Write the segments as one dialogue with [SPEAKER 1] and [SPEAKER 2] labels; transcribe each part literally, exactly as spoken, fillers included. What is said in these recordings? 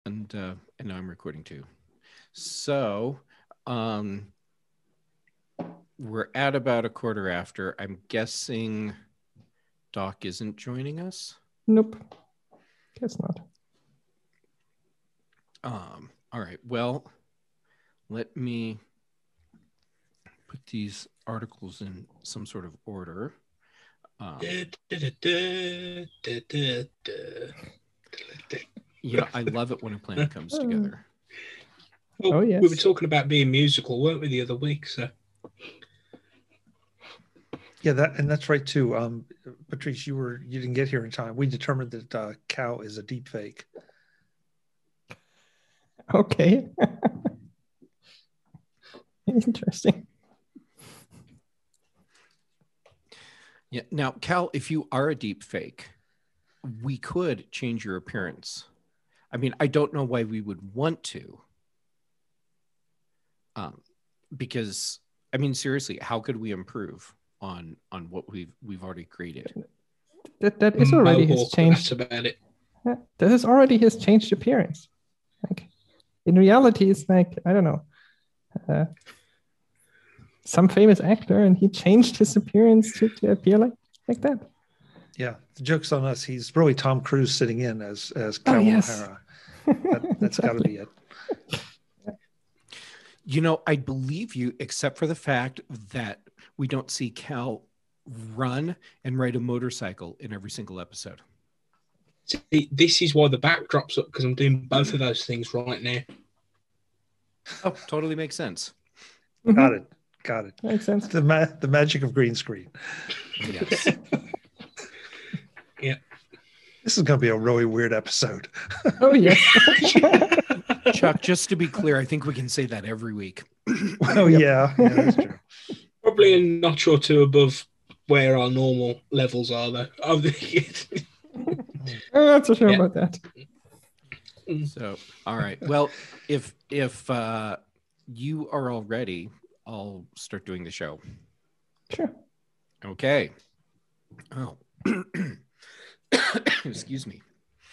[SPEAKER 1] and uh, and now I'm recording too. So um, we're at about a quarter after. I'm guessing Doc isn't joining us.
[SPEAKER 2] Nope, guess not.
[SPEAKER 1] Um, all right. Well, let me put these articles in some sort of order. Um, you know, I love it when a plan comes together.
[SPEAKER 3] Well,
[SPEAKER 2] Oh, yes.
[SPEAKER 3] We were talking about being musical, weren't we, the other week? So
[SPEAKER 4] Yeah, that and that's right too. Um, Patrice, you were you didn't get here in time. We determined that uh, Cow is a deep fake.
[SPEAKER 2] Okay. Interesting.
[SPEAKER 1] Yeah. Now, Cal, if you are a deep fake, we could change your appearance. I mean, I don't know why we would want to. Um, because I mean, seriously, how could we improve on on what we've we've already created?
[SPEAKER 2] That that is already his
[SPEAKER 3] Mohawk,
[SPEAKER 2] changed.
[SPEAKER 3] that's about it.
[SPEAKER 2] Yeah, that is already his changed appearance. Like in reality, it's like I don't know, uh, some famous actor, and he changed his appearance to, to appear like like that.
[SPEAKER 4] Yeah, the joke's on us. He's really Tom Cruise sitting in as as
[SPEAKER 2] Oh,
[SPEAKER 4] Cal
[SPEAKER 2] yes.
[SPEAKER 4] O'Hara. That, that's got to be it.
[SPEAKER 1] You know, I believe you, except for the fact that we don't see Cal run and ride a motorcycle in every single episode.
[SPEAKER 3] See, this is why the backdrop's up, because I'm doing both of those things right now.
[SPEAKER 1] Oh, totally makes sense.
[SPEAKER 4] Got it. Got it.
[SPEAKER 2] Makes sense.
[SPEAKER 4] The ma- the magic of green screen.
[SPEAKER 1] Yes.
[SPEAKER 3] Yeah.
[SPEAKER 4] This is going to be a really weird episode.
[SPEAKER 2] Oh yes.
[SPEAKER 1] Chuck, just to be clear, I think we can say that every week.
[SPEAKER 4] Oh yeah, yeah, that's true.
[SPEAKER 3] Probably a notch or two above where our normal levels are, though. Of the-
[SPEAKER 2] I'm not so sure
[SPEAKER 3] Yeah.
[SPEAKER 2] about that.
[SPEAKER 1] So, all right. Well, if if uh, you are all ready, I'll start doing the show.
[SPEAKER 2] Sure.
[SPEAKER 1] Okay. Oh, excuse me.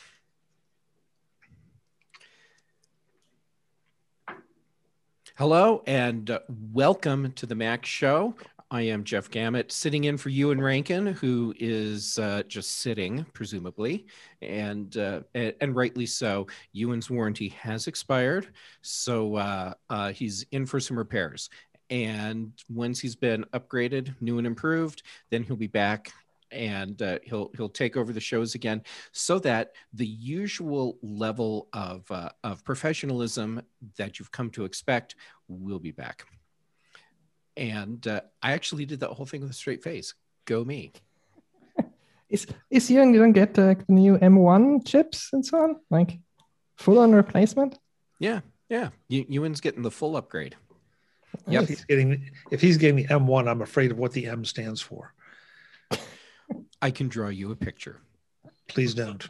[SPEAKER 1] Hello and uh, welcome to the Max Show. I am Jeff Gamet, sitting in for Ewan Rankin, who is uh, just sitting, presumably, and, uh, and and rightly so. Ewan's warranty has expired, so uh, uh, he's in for some repairs. And once he's been upgraded, new and improved, then he'll be back and uh, he'll he'll take over the shows again, so that the usual level of uh, of professionalism that you've come to expect will be back. And uh, I actually did that whole thing with a straight face. Go me.
[SPEAKER 2] Is is you you don't get uh, the new M one chips and so on, like full on replacement?
[SPEAKER 1] Yeah, yeah. E- Ewan's getting the full upgrade.
[SPEAKER 4] If
[SPEAKER 2] Nice.
[SPEAKER 4] he's getting if he's getting the M one, I'm afraid of what the M stands for.
[SPEAKER 1] I can draw you a picture.
[SPEAKER 4] Please don't.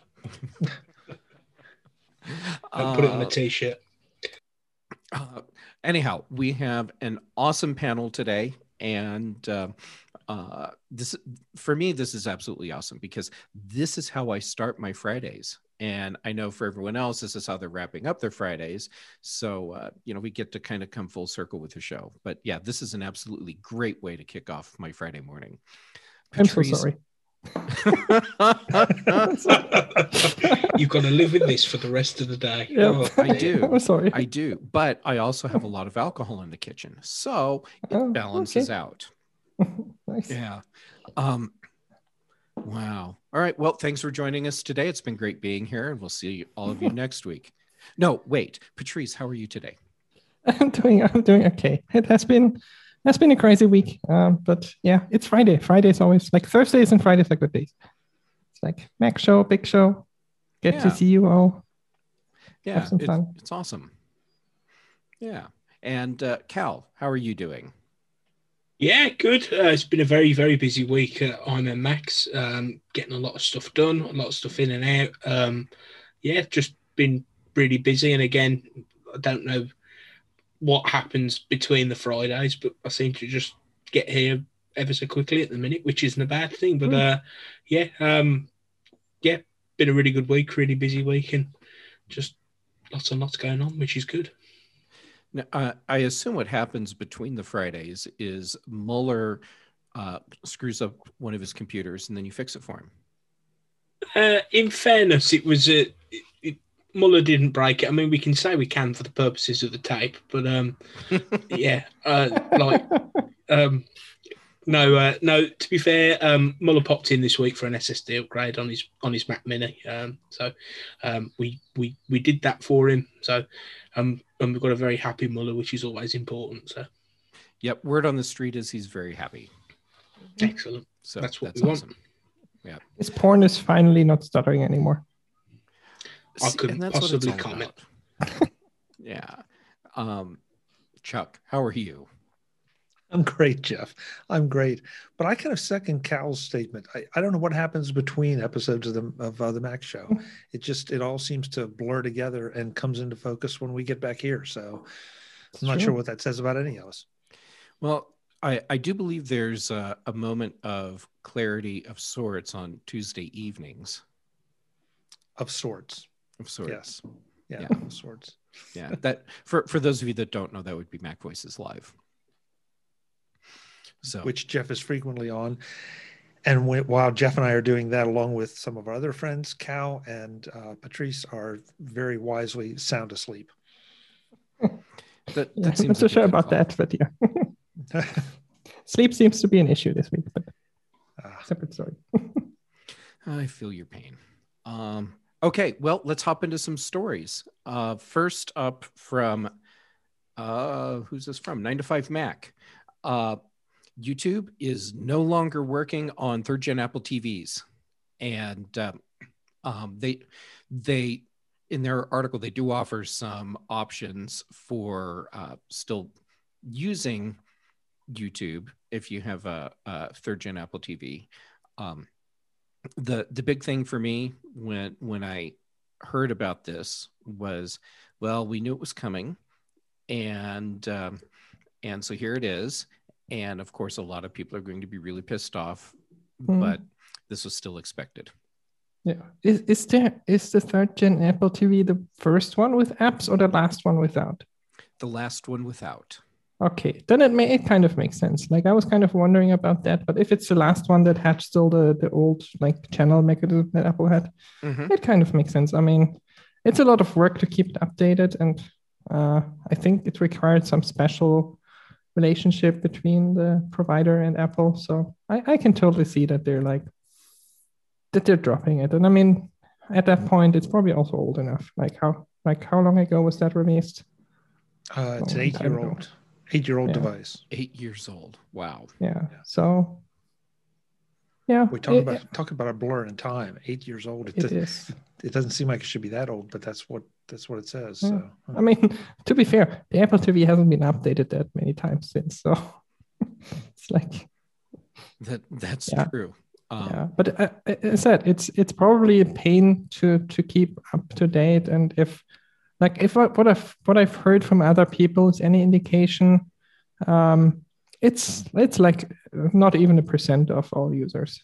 [SPEAKER 3] I'll put it on a
[SPEAKER 1] Uh,
[SPEAKER 3] t-shirt.
[SPEAKER 1] Uh, anyhow, we have an awesome panel today, and uh, uh, this for me, this is absolutely awesome because this is how I start my Fridays, and I know for everyone else, this is how they're wrapping up their Fridays. So uh, you know, we get to kind of come full circle with the show. But yeah, this is an absolutely great way to kick off my Friday morning.
[SPEAKER 2] I'm so
[SPEAKER 1] Patrice-
[SPEAKER 2] sorry.
[SPEAKER 3] You've got to live with this for the rest of the day.
[SPEAKER 2] Yeah.
[SPEAKER 3] Oh,
[SPEAKER 1] I do.
[SPEAKER 2] I'm sorry.
[SPEAKER 1] I do, but I also have a lot of alcohol in the kitchen, so it
[SPEAKER 2] Oh,
[SPEAKER 1] balances
[SPEAKER 2] okay.
[SPEAKER 1] out.
[SPEAKER 2] Nice.
[SPEAKER 1] Yeah. Um, wow. All right. Well, thanks for joining us today. It's been great being here, and we'll see all of you next week. No, wait, Patrice, how are you today?
[SPEAKER 2] I'm doing I'm doing okay. It has been has been a crazy week. Um, but yeah, it's Friday. Friday is always like Thursdays and Fridays are good days. It's like Mac show, big show. Get
[SPEAKER 1] Yeah.
[SPEAKER 2] to see you all.
[SPEAKER 1] Yeah,
[SPEAKER 2] some
[SPEAKER 1] it's,
[SPEAKER 2] fun.
[SPEAKER 1] it's awesome. Yeah. And uh, Cal, how are you doing?
[SPEAKER 3] Yeah, good. Uh, it's been a very, very busy week at I'm and Max. Um, getting a lot of stuff done, a lot of stuff in and out. Um, yeah, just been really busy. And again, I don't know what happens between the Fridays, but I seem to just get here ever so quickly at the minute, which isn't a bad thing. But uh, yeah, um, yeah, been a really good week, really busy week, and just lots and lots going on, which is good.
[SPEAKER 1] Now, uh, I assume what happens between the Fridays is Mueller uh, screws up one of his computers and then you fix it for him.
[SPEAKER 3] Uh, in fairness, it was a. It, it, Mueller didn't break it. I mean, we can say we can for the purposes of the tape, but um, yeah, uh, like um, no, uh, no. To be fair, um, Mueller popped in this week for an S S D upgrade on his on his Mac Mini. Um, so um, we we we did that for him. So um, and we've got a very happy Mueller, which is always important. So,
[SPEAKER 1] yep. Word on the street is he's very happy.
[SPEAKER 3] Excellent.
[SPEAKER 1] So
[SPEAKER 3] that's what
[SPEAKER 1] that's
[SPEAKER 3] we
[SPEAKER 1] awesome.
[SPEAKER 3] want.
[SPEAKER 1] Yeah.
[SPEAKER 2] His porn is finally not stuttering anymore.
[SPEAKER 3] I couldn't possibly comment.
[SPEAKER 1] Yeah. Um, Chuck, how are you?
[SPEAKER 4] I'm great, Jeff. I'm great. But I kind of second Cal's statement. I, I don't know what happens between episodes of the of uh, the Mac Show. It just it all seems to blur together and comes into focus when we get back here. So
[SPEAKER 2] It's
[SPEAKER 4] I'm not
[SPEAKER 2] true.
[SPEAKER 4] sure what that says about any of us.
[SPEAKER 1] Well, I, I do believe there's a, a moment of clarity of sorts on Tuesday evenings.
[SPEAKER 4] Of sorts.
[SPEAKER 1] Of sorts.
[SPEAKER 4] Yes. Yeah,
[SPEAKER 1] Yeah.
[SPEAKER 4] of sorts.
[SPEAKER 1] Yeah. That for, for those of you that don't know, that would be Mac Voices Live. So
[SPEAKER 4] Which Jeff is frequently on. And when, while Jeff and I are doing that, along with some of our other friends, Cal and uh, Patrice are very wisely sound asleep.
[SPEAKER 1] that,
[SPEAKER 2] Yeah,
[SPEAKER 1] that
[SPEAKER 2] I'm not
[SPEAKER 1] seems
[SPEAKER 2] so
[SPEAKER 1] like a
[SPEAKER 2] sure
[SPEAKER 1] good
[SPEAKER 2] about
[SPEAKER 1] call.
[SPEAKER 2] that, but yeah. Sleep seems to be an issue this week, but
[SPEAKER 4] Ah.
[SPEAKER 2] separate story.
[SPEAKER 1] I feel your pain. Um, okay, well, let's hop into some stories. Uh, first up from, uh, who's this from? nine to five Mac. Uh, YouTube is no longer working on third gen Apple T Vs. And um, um, they, they, in their article, they do offer some options for uh, still using YouTube if you have a, a third gen Apple T V. Um, the the big thing for me when when I heard about this was, well, we knew it was coming, and um, and so here it is, and of course a lot of people are going to be really pissed off,
[SPEAKER 2] Hmm.
[SPEAKER 1] but this was still expected.
[SPEAKER 2] Yeah. Is is there is the third gen Apple T V the first one with apps or the last one without?
[SPEAKER 1] The last one without.
[SPEAKER 2] Okay, then it may it kind of makes sense. Like I was kind of wondering about that, but if it's the last one that had still the the old like channel mechanism that Apple had,
[SPEAKER 1] Mhm.
[SPEAKER 2] it kind of makes sense. I mean, it's a lot of work to keep it updated, and uh, I think it required some special relationship between the provider and Apple. So I, I can totally see that they're like that they're dropping it. And I mean, at that point, it's probably also old enough. Like how like how long ago was that released?
[SPEAKER 4] Uh, it's an
[SPEAKER 2] Long time ago.
[SPEAKER 4] eight-year-old, eight-year-old
[SPEAKER 2] Yeah.
[SPEAKER 4] device.
[SPEAKER 1] Eight years old. Wow.
[SPEAKER 2] Yeah.
[SPEAKER 4] Yeah.
[SPEAKER 2] So yeah,
[SPEAKER 4] We talk
[SPEAKER 2] it,
[SPEAKER 4] about talk about a blur in time. Eight years old. It,
[SPEAKER 2] it
[SPEAKER 4] does,
[SPEAKER 2] is.
[SPEAKER 4] it doesn't seem like it should be that old, but that's what that's what it says.
[SPEAKER 2] Yeah.
[SPEAKER 4] So
[SPEAKER 2] I mean, to be fair, the Apple T V hasn't been updated that many times since. So it's like
[SPEAKER 1] That that's
[SPEAKER 2] Yeah.
[SPEAKER 1] true. Um,
[SPEAKER 2] yeah, but uh, as I said, it's it's probably a pain to to keep up to date. And if like if I, what I've what I've heard from other people is any indication, um, it's it's like not even a percent of all users.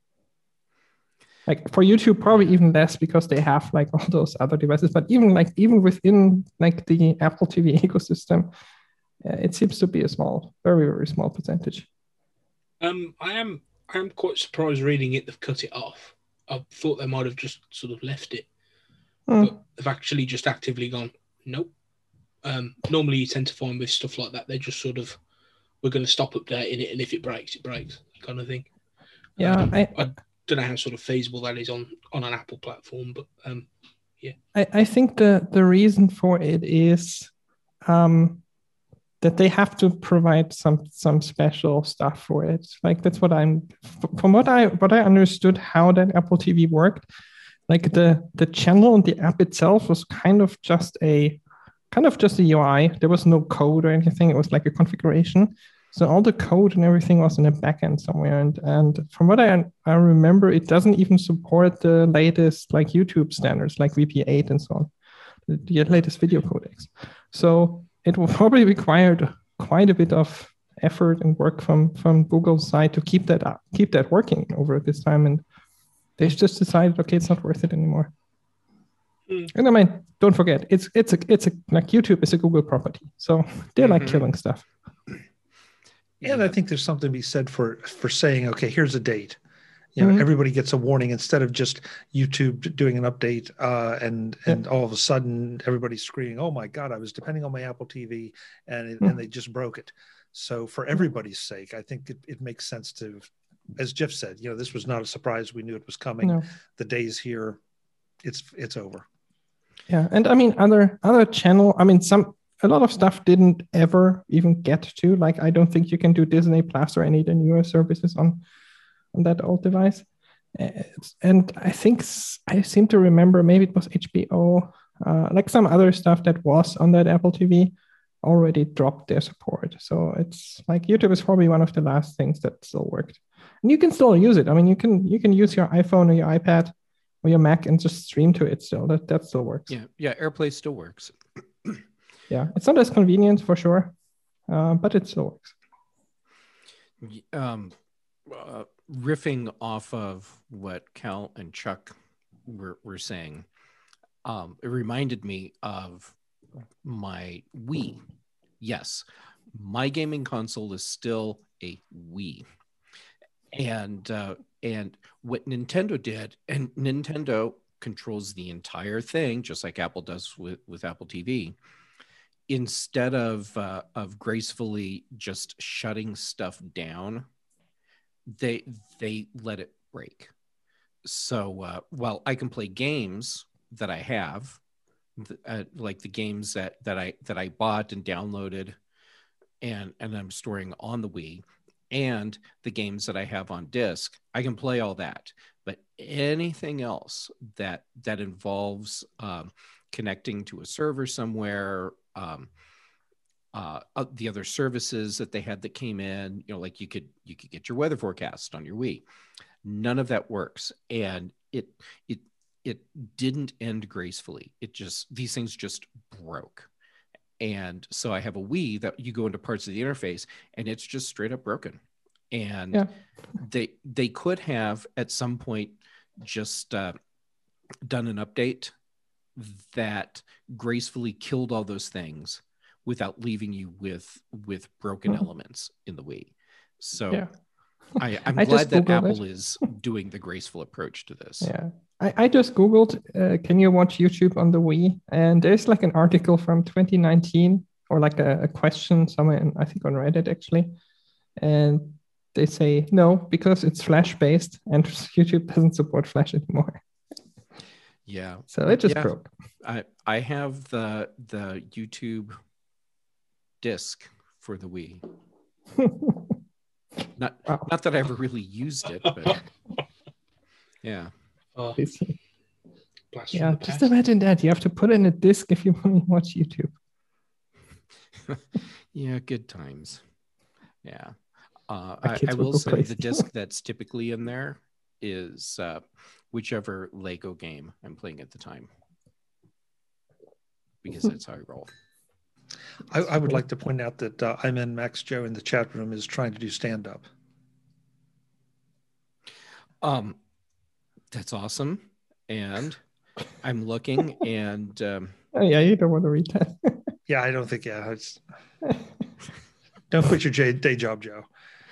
[SPEAKER 2] Like for YouTube, probably even less because they have like all those other devices. But even like even within like the Apple T V ecosystem, uh, it seems to be a small, very very small percentage.
[SPEAKER 3] Um, I am I am quite surprised reading it. They've cut it off. I thought they might have just sort of left it,
[SPEAKER 2] Hmm.
[SPEAKER 3] but they've actually just actively gone. Nope. Um, normally you tend to find with stuff like that, they just sort of we're going to stop updating it, and if it breaks, it breaks, kind of thing.
[SPEAKER 2] Yeah,
[SPEAKER 3] Um,
[SPEAKER 2] I,
[SPEAKER 3] I don't know how sort of feasible that is on on an Apple platform, but um,
[SPEAKER 2] I, I think the, the reason for it is um, that they have to provide some some special stuff for it. Like that's what I'm f- from what I what I understood how that Apple T V worked. Like the the channel and the app itself was kind of just a kind of just a U I. There was no code or anything. It was like a configuration. So all the code and everything was in a backend somewhere. And and from what I I remember, it doesn't even support the latest like YouTube standards like V P eight and so on, the, the latest video codecs. So it will probably require quite a bit of effort and work from from Google's side to keep that up, keep that working over this time. And they just decided, okay, it's not worth it anymore. And I mean, don't forget, it's it's a it's a like YouTube is a Google property, so they're like
[SPEAKER 1] Mhm.
[SPEAKER 2] killing stuff.
[SPEAKER 4] And
[SPEAKER 1] Yeah.
[SPEAKER 4] I think there's something to be said for for saying, okay, here's a date. You know,
[SPEAKER 2] Mhm.
[SPEAKER 4] everybody gets a warning instead of just YouTube doing an update, uh, and and all of a sudden everybody's screaming, "Oh my God, I was depending on my Apple T V, and it,
[SPEAKER 2] Mhm.
[SPEAKER 4] and they just broke it." So for everybody's sake, I think it, it makes sense to, as Jeff said, you know, this was not a surprise. We knew it was coming.
[SPEAKER 2] No.
[SPEAKER 4] The day's here. It's it's over.
[SPEAKER 2] Yeah, and I mean other other channel. I mean some a lot of stuff didn't ever even get to. Like I don't think you can do Disney Plus or any of the newer services on on that old device. Uh, And I think s- I seem to remember maybe it was H B O, uh, like some other stuff that was on that Apple T V already dropped their support. So it's like YouTube is probably one of the last things that still worked. And you can still use it. I mean, you can you can use your iPhone or your iPad or your Mac and just stream to it still. That that still works.
[SPEAKER 1] Yeah, yeah, AirPlay still works.
[SPEAKER 2] Yeah, it's not as convenient for sure, uh, but it still works.
[SPEAKER 1] Um, uh, riffing off of what Cal and Chuck were, were saying, um, it reminded me of my Wii. Yes, my gaming console is still a Wii. And uh, and what Nintendo did, and Nintendo controls the entire thing, just like Apple does with, with Apple T V. Instead of uh, of gracefully just shutting stuff down, they they let it break. So uh, while I can play games that I have, th- uh, like the games that that I that I bought and downloaded, and and I'm storing on the Wii, and the games that I have on disc, I can play all that. But anything else that that involves um, connecting to a server somewhere, um, uh, uh, the other services that they had that came in, you know, like you could you could get your weather forecast on your Wii. None of that works, and it it it didn't end gracefully. It just these things just broke. And so I have a Wii that you go into parts of the interface and it's just straight up broken. And
[SPEAKER 2] Yeah.
[SPEAKER 1] they they could have at some point just uh, done an update that gracefully killed all those things without leaving you with with broken
[SPEAKER 2] Mhm.
[SPEAKER 1] elements in the Wii. So
[SPEAKER 2] Yeah.
[SPEAKER 1] I, I'm
[SPEAKER 2] I just
[SPEAKER 1] glad that
[SPEAKER 2] Googled
[SPEAKER 1] Apple
[SPEAKER 2] it.
[SPEAKER 1] is doing the graceful approach to this.
[SPEAKER 2] Yeah. I, I just Googled, uh, can you watch YouTube on the Wii? And there's like an article from twenty nineteen or like a, a question somewhere, in, I think on Reddit actually. And they say no, because it's Flash based and YouTube doesn't support Flash anymore.
[SPEAKER 1] Yeah.
[SPEAKER 2] So it just
[SPEAKER 1] Yeah.
[SPEAKER 2] broke.
[SPEAKER 1] I I have the the YouTube disc for the Wii. Not
[SPEAKER 2] Wow.
[SPEAKER 1] not that I ever really used it, but yeah.
[SPEAKER 3] Oh,
[SPEAKER 2] Crazy.
[SPEAKER 3] blast from
[SPEAKER 2] Yeah,
[SPEAKER 3] the
[SPEAKER 2] just
[SPEAKER 3] past.
[SPEAKER 2] imagine that. You have to put in a disc if you want to watch YouTube.
[SPEAKER 1] Yeah, good times. Yeah. Uh,
[SPEAKER 2] My
[SPEAKER 1] I,
[SPEAKER 2] kids
[SPEAKER 1] I
[SPEAKER 2] would
[SPEAKER 1] will
[SPEAKER 2] go
[SPEAKER 1] say
[SPEAKER 2] crazy.
[SPEAKER 1] the disc that's typically in there is uh, whichever Lego game I'm playing at the time, because that's how I roll.
[SPEAKER 4] I, I would like to point out that uh, I'm in Max Joe in the chat room is trying to do stand up.
[SPEAKER 1] Um, that's awesome. And I'm looking and um,
[SPEAKER 2] Oh, yeah, you don't want to read that.
[SPEAKER 4] Yeah, I don't think. Yeah, it's, don't quit your j- day job, Joe.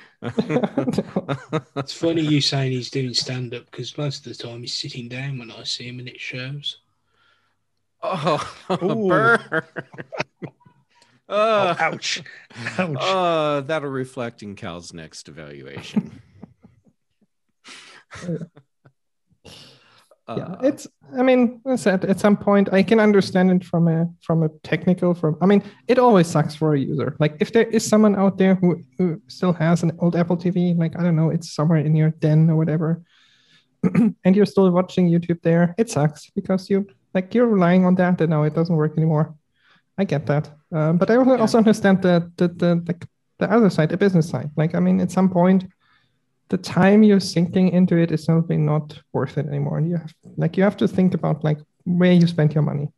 [SPEAKER 3] It's funny you saying he's doing stand up because most of the time he's sitting down when I see him and it shows.
[SPEAKER 1] Oh,
[SPEAKER 4] Ooh.
[SPEAKER 1] burn.
[SPEAKER 4] Oh,
[SPEAKER 1] Uh,
[SPEAKER 4] ouch. Ouch.
[SPEAKER 1] Uh, that'll reflect in Cal's next evaluation.
[SPEAKER 2] Yeah,
[SPEAKER 1] Uh,
[SPEAKER 2] it's. I mean, as I said, at some point, I can understand it from a from a technical. From I mean, it always sucks for a user. Like if there is someone out there who who still has an old Apple T V, like I don't know, it's somewhere in your den or whatever, and you're still watching YouTube there, it sucks because you like you're relying on that, and now it doesn't work anymore. I get that, um, but I also,
[SPEAKER 1] Yeah.
[SPEAKER 2] also understand the the the the the other side, the business side. Like I mean, at some point, the time you're sinking into it is simply not worth it anymore. And you have like you have to think about like where you spend your money,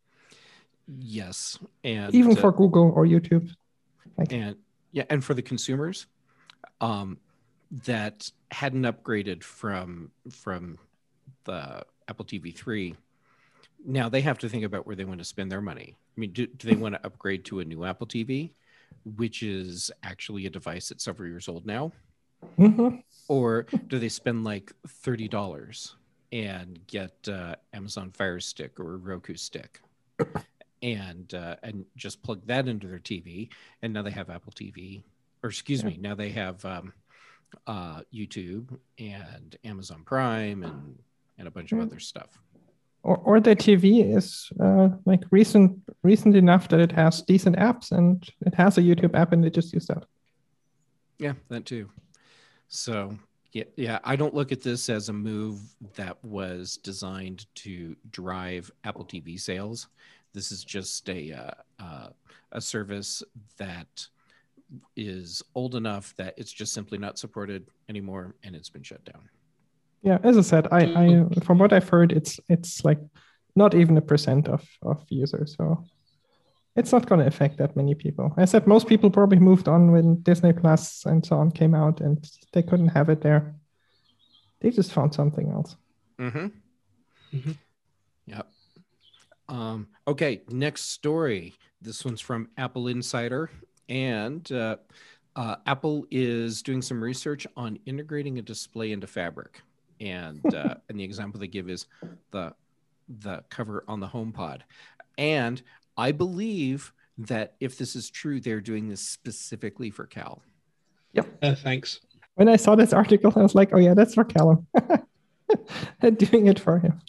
[SPEAKER 1] yes, and
[SPEAKER 2] even
[SPEAKER 1] uh,
[SPEAKER 2] for Google or YouTube. Like
[SPEAKER 1] and yeah, and for the consumers um, that hadn't upgraded from from the Apple T V three, Now they have to think about where they want to spend their money. I mean, do, do they want to upgrade to a new Apple T V, which is actually a device that's several years old now?
[SPEAKER 2] Mm-hmm.
[SPEAKER 1] Or do they spend like thirty dollars and get uh, Amazon Fire Stick or a Roku stick and uh, and just plug that into their T V, and now they have Apple T V, or excuse
[SPEAKER 2] Yeah.
[SPEAKER 1] me, now they have um, uh, YouTube and Amazon Prime and and a bunch of
[SPEAKER 2] Yeah.
[SPEAKER 1] other stuff.
[SPEAKER 2] Or, or the T V is uh, like recent recent enough that it has decent apps and it has a YouTube app and they just use that.
[SPEAKER 1] Yeah, that too. So yeah, yeah, I don't look at this as a move that was designed to drive Apple T V sales. This is just a uh, uh, a service that is old enough that it's just simply not supported anymore, and it's been shut down.
[SPEAKER 2] Yeah, as I said, I, I from what I've heard, it's it's like not even a percent of, of users. So it's not going to affect that many people. I said most people probably moved on when Disney Plus and so on came out and they couldn't have it there. They just found something else.
[SPEAKER 1] Mm-hmm. Mm-hmm. Yep. Um, okay, next story. This one's from Apple Insider. And uh, uh, Apple is doing some research on integrating a display into Fabric. And uh, and the example they give is the the cover on the HomePod. And I believe that if this is true, they're doing this specifically for Cal.
[SPEAKER 2] Yep.
[SPEAKER 3] Uh, thanks.
[SPEAKER 2] When I saw this article, I was like, oh yeah, that's for Callum. They're doing it for him.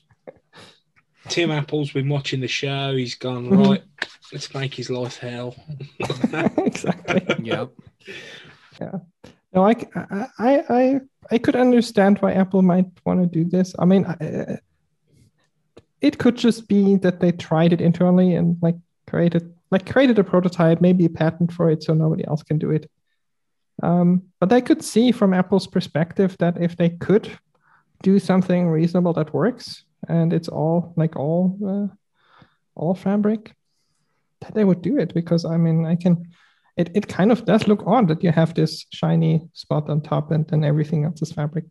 [SPEAKER 3] Tim Apple's been watching the show. He's gone,
[SPEAKER 2] Mhm.
[SPEAKER 3] right, let's make his life hell.
[SPEAKER 2] Exactly.
[SPEAKER 1] Yep.
[SPEAKER 2] Yeah. No, I, I, I, I could understand why Apple might want to do this. I mean, I, it could just be that they tried it internally and like created, like created a prototype, maybe a patent for it, so nobody else can do it. Um, but I could see from Apple's perspective that if they could do something reasonable that works, and it's all like all, uh, all Fabric, that they would do it. Because I mean, I can. It, it kind of does look odd that you have this shiny spot on top and then everything else is Fabric.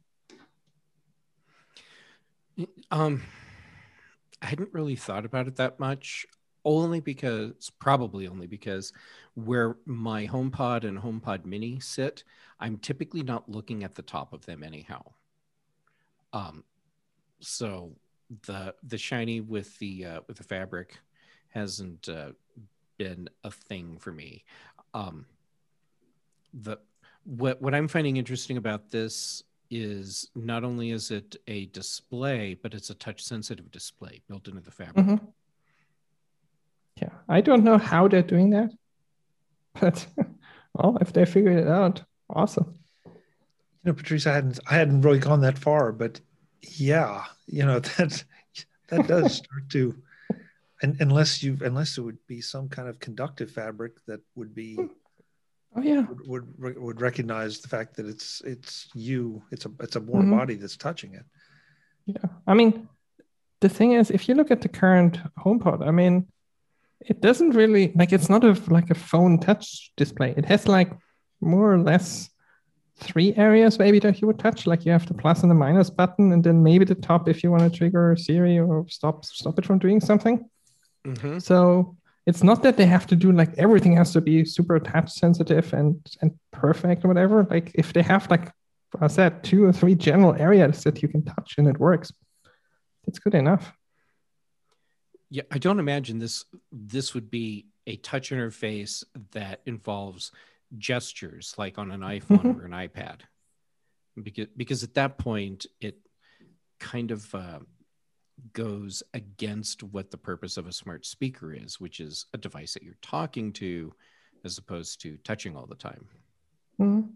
[SPEAKER 1] Um, I hadn't really thought about it that much, only because, probably only because where my HomePod and HomePod Mini sit, I'm typically not looking at the top of them anyhow. Um, so the the shiny with the uh, with the Fabric hasn't uh, been a thing for me. Um, the what what I'm finding interesting about this is not only is it a display, but it's a touch sensitive display built into the Fabric.
[SPEAKER 2] Mm-hmm. Yeah, I don't know how they're doing that, but well, if they figured it out, awesome.
[SPEAKER 4] You know, Patrice, I hadn't I hadn't really gone that far, but yeah, you know, that that does start to, and unless you unless it would be some kind of conductive fabric that would be
[SPEAKER 2] Oh yeah,
[SPEAKER 4] would would, would recognize the fact that it's it's you, it's a it's a warm
[SPEAKER 2] Mhm.
[SPEAKER 4] body that's touching it.
[SPEAKER 2] yeah. I mean, the thing is, if you look at the current HomePod, I mean, it doesn't really like it's not a like a phone touch display. It has like more or less three areas maybe that you would touch. Like you have the plus and the minus button, and then maybe the top if you want to trigger Siri or stop stop it from doing something.
[SPEAKER 1] Mm-hmm.
[SPEAKER 2] So it's not that they have to do like everything has to be super touch sensitive and and perfect or whatever. Like if they have like I said, two or three general areas that you can touch and it works, it's good enough.
[SPEAKER 1] Yeah, I don't imagine this this would be a touch interface that involves gestures like on an iPhone
[SPEAKER 2] Mhm.
[SPEAKER 1] or an iPad, because because at that point it kind of uh, goes against what the purpose of a smart speaker is, which is a device that you're talking to as opposed to touching all the time.
[SPEAKER 2] Mhm.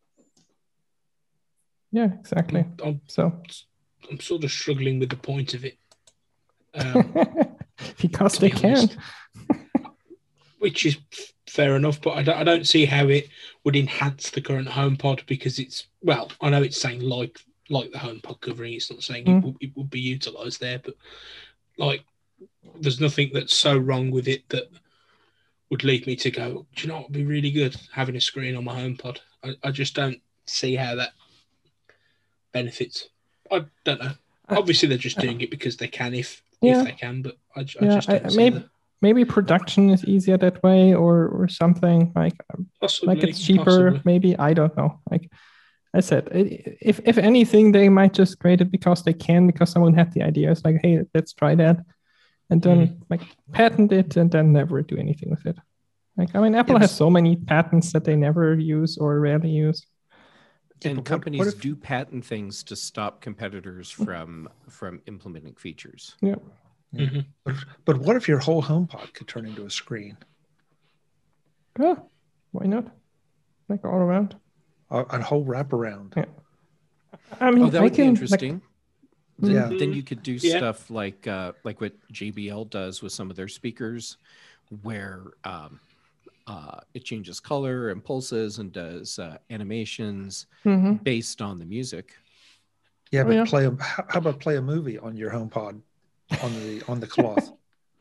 [SPEAKER 2] Yeah, exactly.
[SPEAKER 3] I'm,
[SPEAKER 2] So
[SPEAKER 3] I'm sort of struggling with the point of it. Um,
[SPEAKER 2] because
[SPEAKER 3] to
[SPEAKER 2] they
[SPEAKER 3] be
[SPEAKER 2] can.
[SPEAKER 3] honest. Which is fair enough, but I don't, I don't see how it would enhance the current HomePod because it's, well, I know it's saying like like the HomePod covering, it's not saying
[SPEAKER 2] Mm.
[SPEAKER 3] it, will, it would be utilised there, but like there's nothing that's so wrong with it that would lead me to go, do you know what would be really good? Having a screen on my HomePod. I, I just don't see how that benefits. I don't know. Obviously, they're just doing it because they can. If
[SPEAKER 2] Yeah.
[SPEAKER 3] if they can, but I, I
[SPEAKER 2] Yeah,
[SPEAKER 3] just don't
[SPEAKER 2] I,
[SPEAKER 3] see
[SPEAKER 2] maybe
[SPEAKER 3] that.
[SPEAKER 2] maybe production is easier that way, or or something like
[SPEAKER 3] Possibly,
[SPEAKER 2] like it's cheaper.
[SPEAKER 3] possibly.
[SPEAKER 2] Maybe I don't know. Like I said, i- if if anything, they might just create it because they can, because someone had the idea. It's like, hey, let's try that, and then
[SPEAKER 3] Mhm.
[SPEAKER 2] like patent it, and then never do anything with it. Like I mean, Apple
[SPEAKER 4] Yeah,
[SPEAKER 2] has
[SPEAKER 4] but-
[SPEAKER 2] so many patents that they never use or rarely use.
[SPEAKER 4] Yeah,
[SPEAKER 1] And
[SPEAKER 4] but what-
[SPEAKER 1] companies
[SPEAKER 4] what if-
[SPEAKER 1] do patent things to stop competitors from from implementing features.
[SPEAKER 2] Yeah.
[SPEAKER 3] Mhm.
[SPEAKER 4] But, but what if your whole HomePod could turn into a screen?
[SPEAKER 2] Yeah, why not? Like all around.
[SPEAKER 4] A, a whole wraparound.
[SPEAKER 2] Yeah. I mean,
[SPEAKER 1] Oh, that
[SPEAKER 2] I
[SPEAKER 1] would
[SPEAKER 2] can,
[SPEAKER 1] be
[SPEAKER 2] like,
[SPEAKER 1] interesting.
[SPEAKER 2] Mm.
[SPEAKER 4] Yeah.
[SPEAKER 1] Then you could do
[SPEAKER 3] Yeah.
[SPEAKER 1] stuff like uh, like what J B L does with some of their speakers, where um, uh, it changes color and pulses and does uh, animations
[SPEAKER 2] Mhm.
[SPEAKER 1] based on the music.
[SPEAKER 4] Yeah,
[SPEAKER 2] Oh,
[SPEAKER 4] but
[SPEAKER 2] yeah.
[SPEAKER 4] play a how how about play a movie on your HomePod on the on the cloth?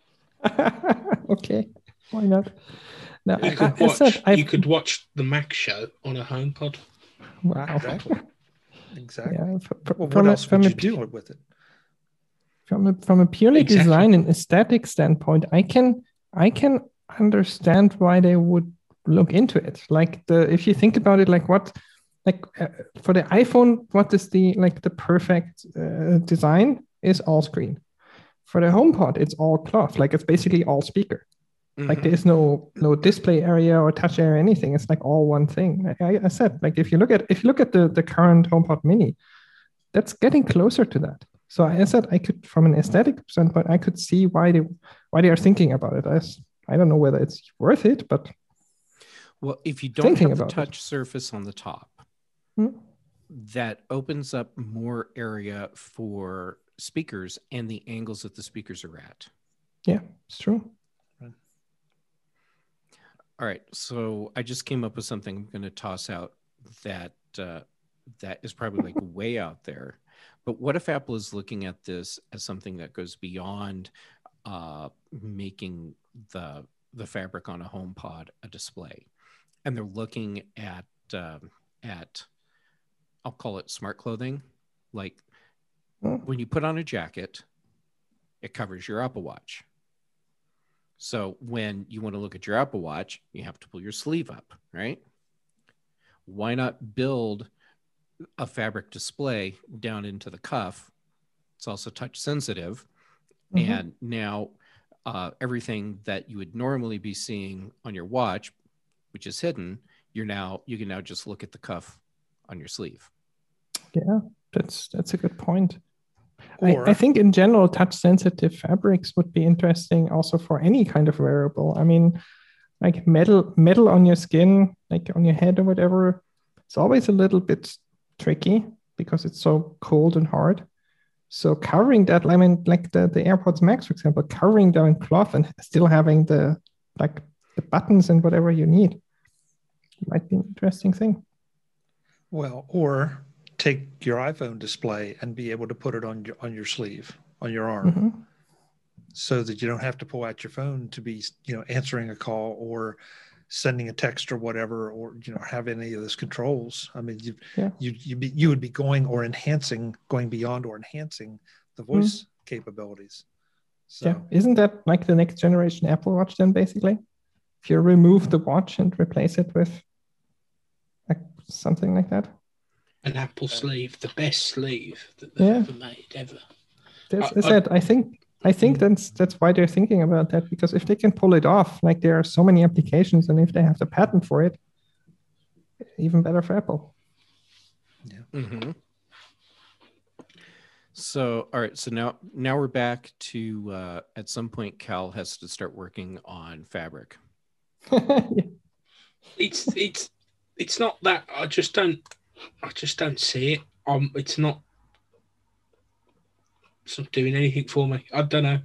[SPEAKER 2] Okay, why not? No,
[SPEAKER 3] You
[SPEAKER 2] I,
[SPEAKER 3] could
[SPEAKER 2] I
[SPEAKER 3] watch.
[SPEAKER 2] said I
[SPEAKER 3] you could watch the Mac show on a HomePod.
[SPEAKER 2] wow.
[SPEAKER 4] Exactly. Exactly.
[SPEAKER 2] Yeah, f- f-
[SPEAKER 4] Well,
[SPEAKER 2] from
[SPEAKER 4] what
[SPEAKER 2] a-
[SPEAKER 4] else
[SPEAKER 2] from
[SPEAKER 4] would
[SPEAKER 2] a
[SPEAKER 4] you do with it?
[SPEAKER 2] from a, from a purely
[SPEAKER 3] Exactly.
[SPEAKER 2] design and aesthetic standpoint, I can I can understand why they would look into it. Like the if you think about it, like what like uh, for the iPhone, what is the like the perfect uh, design is all screen. For the HomePod, it's all cloth. Like it's basically all speaker. Like
[SPEAKER 1] Mhm.
[SPEAKER 2] there is no no display area or touch area or anything. It's like all one thing. Like I, I said, like if you look at if you look at the the current HomePod Mini, that's getting closer to that. So I said I could, from an aesthetic standpoint, I could see why they why they are thinking about it. As I don't know whether it's worth it, but
[SPEAKER 1] Well, if you don't
[SPEAKER 2] Thinking
[SPEAKER 1] have the
[SPEAKER 2] about it.
[SPEAKER 1] touch surface on the top,
[SPEAKER 2] Hmm.
[SPEAKER 1] that opens up more area for speakers and the angles that the speakers are at.
[SPEAKER 2] yeah, it's true.
[SPEAKER 1] All right, so I just came up with something I'm going to toss out that uh, that is probably like way out there. But what if Apple is looking at this as something that goes beyond uh, making the the fabric on a HomePod a display, and they're looking at um, at I'll call it smart clothing, like
[SPEAKER 2] Hmm.
[SPEAKER 1] when you put on a jacket, it covers your Apple Watch. So when you want to look at your Apple Watch, you have to pull your sleeve up, right? Why not build a fabric display down into the cuff? It's also touch sensitive.
[SPEAKER 2] Mhm.
[SPEAKER 1] And now uh, everything that you would normally be seeing on your watch, which is hidden, you're now, you can now just look at the cuff on your sleeve.
[SPEAKER 2] Yeah, that's that's a good point.
[SPEAKER 4] Or
[SPEAKER 2] I, I think in general, touch sensitive fabrics would be interesting also for any kind of wearable. I mean, like metal metal on your skin, like on your head or whatever, it's always a little bit tricky because it's so cold and hard. So covering that, I mean, like the, the AirPods Max, for example, covering them in cloth and still having the like the buttons and whatever you need might be an interesting thing.
[SPEAKER 4] well, or take your iPhone display and be able to put it on your on your sleeve, on your arm,
[SPEAKER 2] Mhm.
[SPEAKER 4] so that you don't have to pull out your phone to be, you know, answering a call or sending a text or whatever, or you know, have any of those controls. I mean, you
[SPEAKER 2] Yeah.
[SPEAKER 4] you you be you would be going or enhancing, going beyond or enhancing the voice capabilities. So
[SPEAKER 2] Yeah, isn't that like the next generation Apple Watch then, basically? If you remove the watch and replace it with like something like that.
[SPEAKER 3] An Apple sleeve, the best sleeve that they've
[SPEAKER 2] Yeah.
[SPEAKER 3] ever made, ever.
[SPEAKER 2] That's
[SPEAKER 3] I-
[SPEAKER 2] I said, I think I think that's that's why they're thinking about that, because if they can pull it off, like there are so many applications, and if they have the patent for it, even better for Apple.
[SPEAKER 1] Mm-hmm. So, all right. So now, now we're back to uh, at some point, Cal has to start working on fabric.
[SPEAKER 2] Yeah.
[SPEAKER 3] It's it's it's not that I just don't I just don't see it. Um, it's not. It's not doing anything for me. I don't know.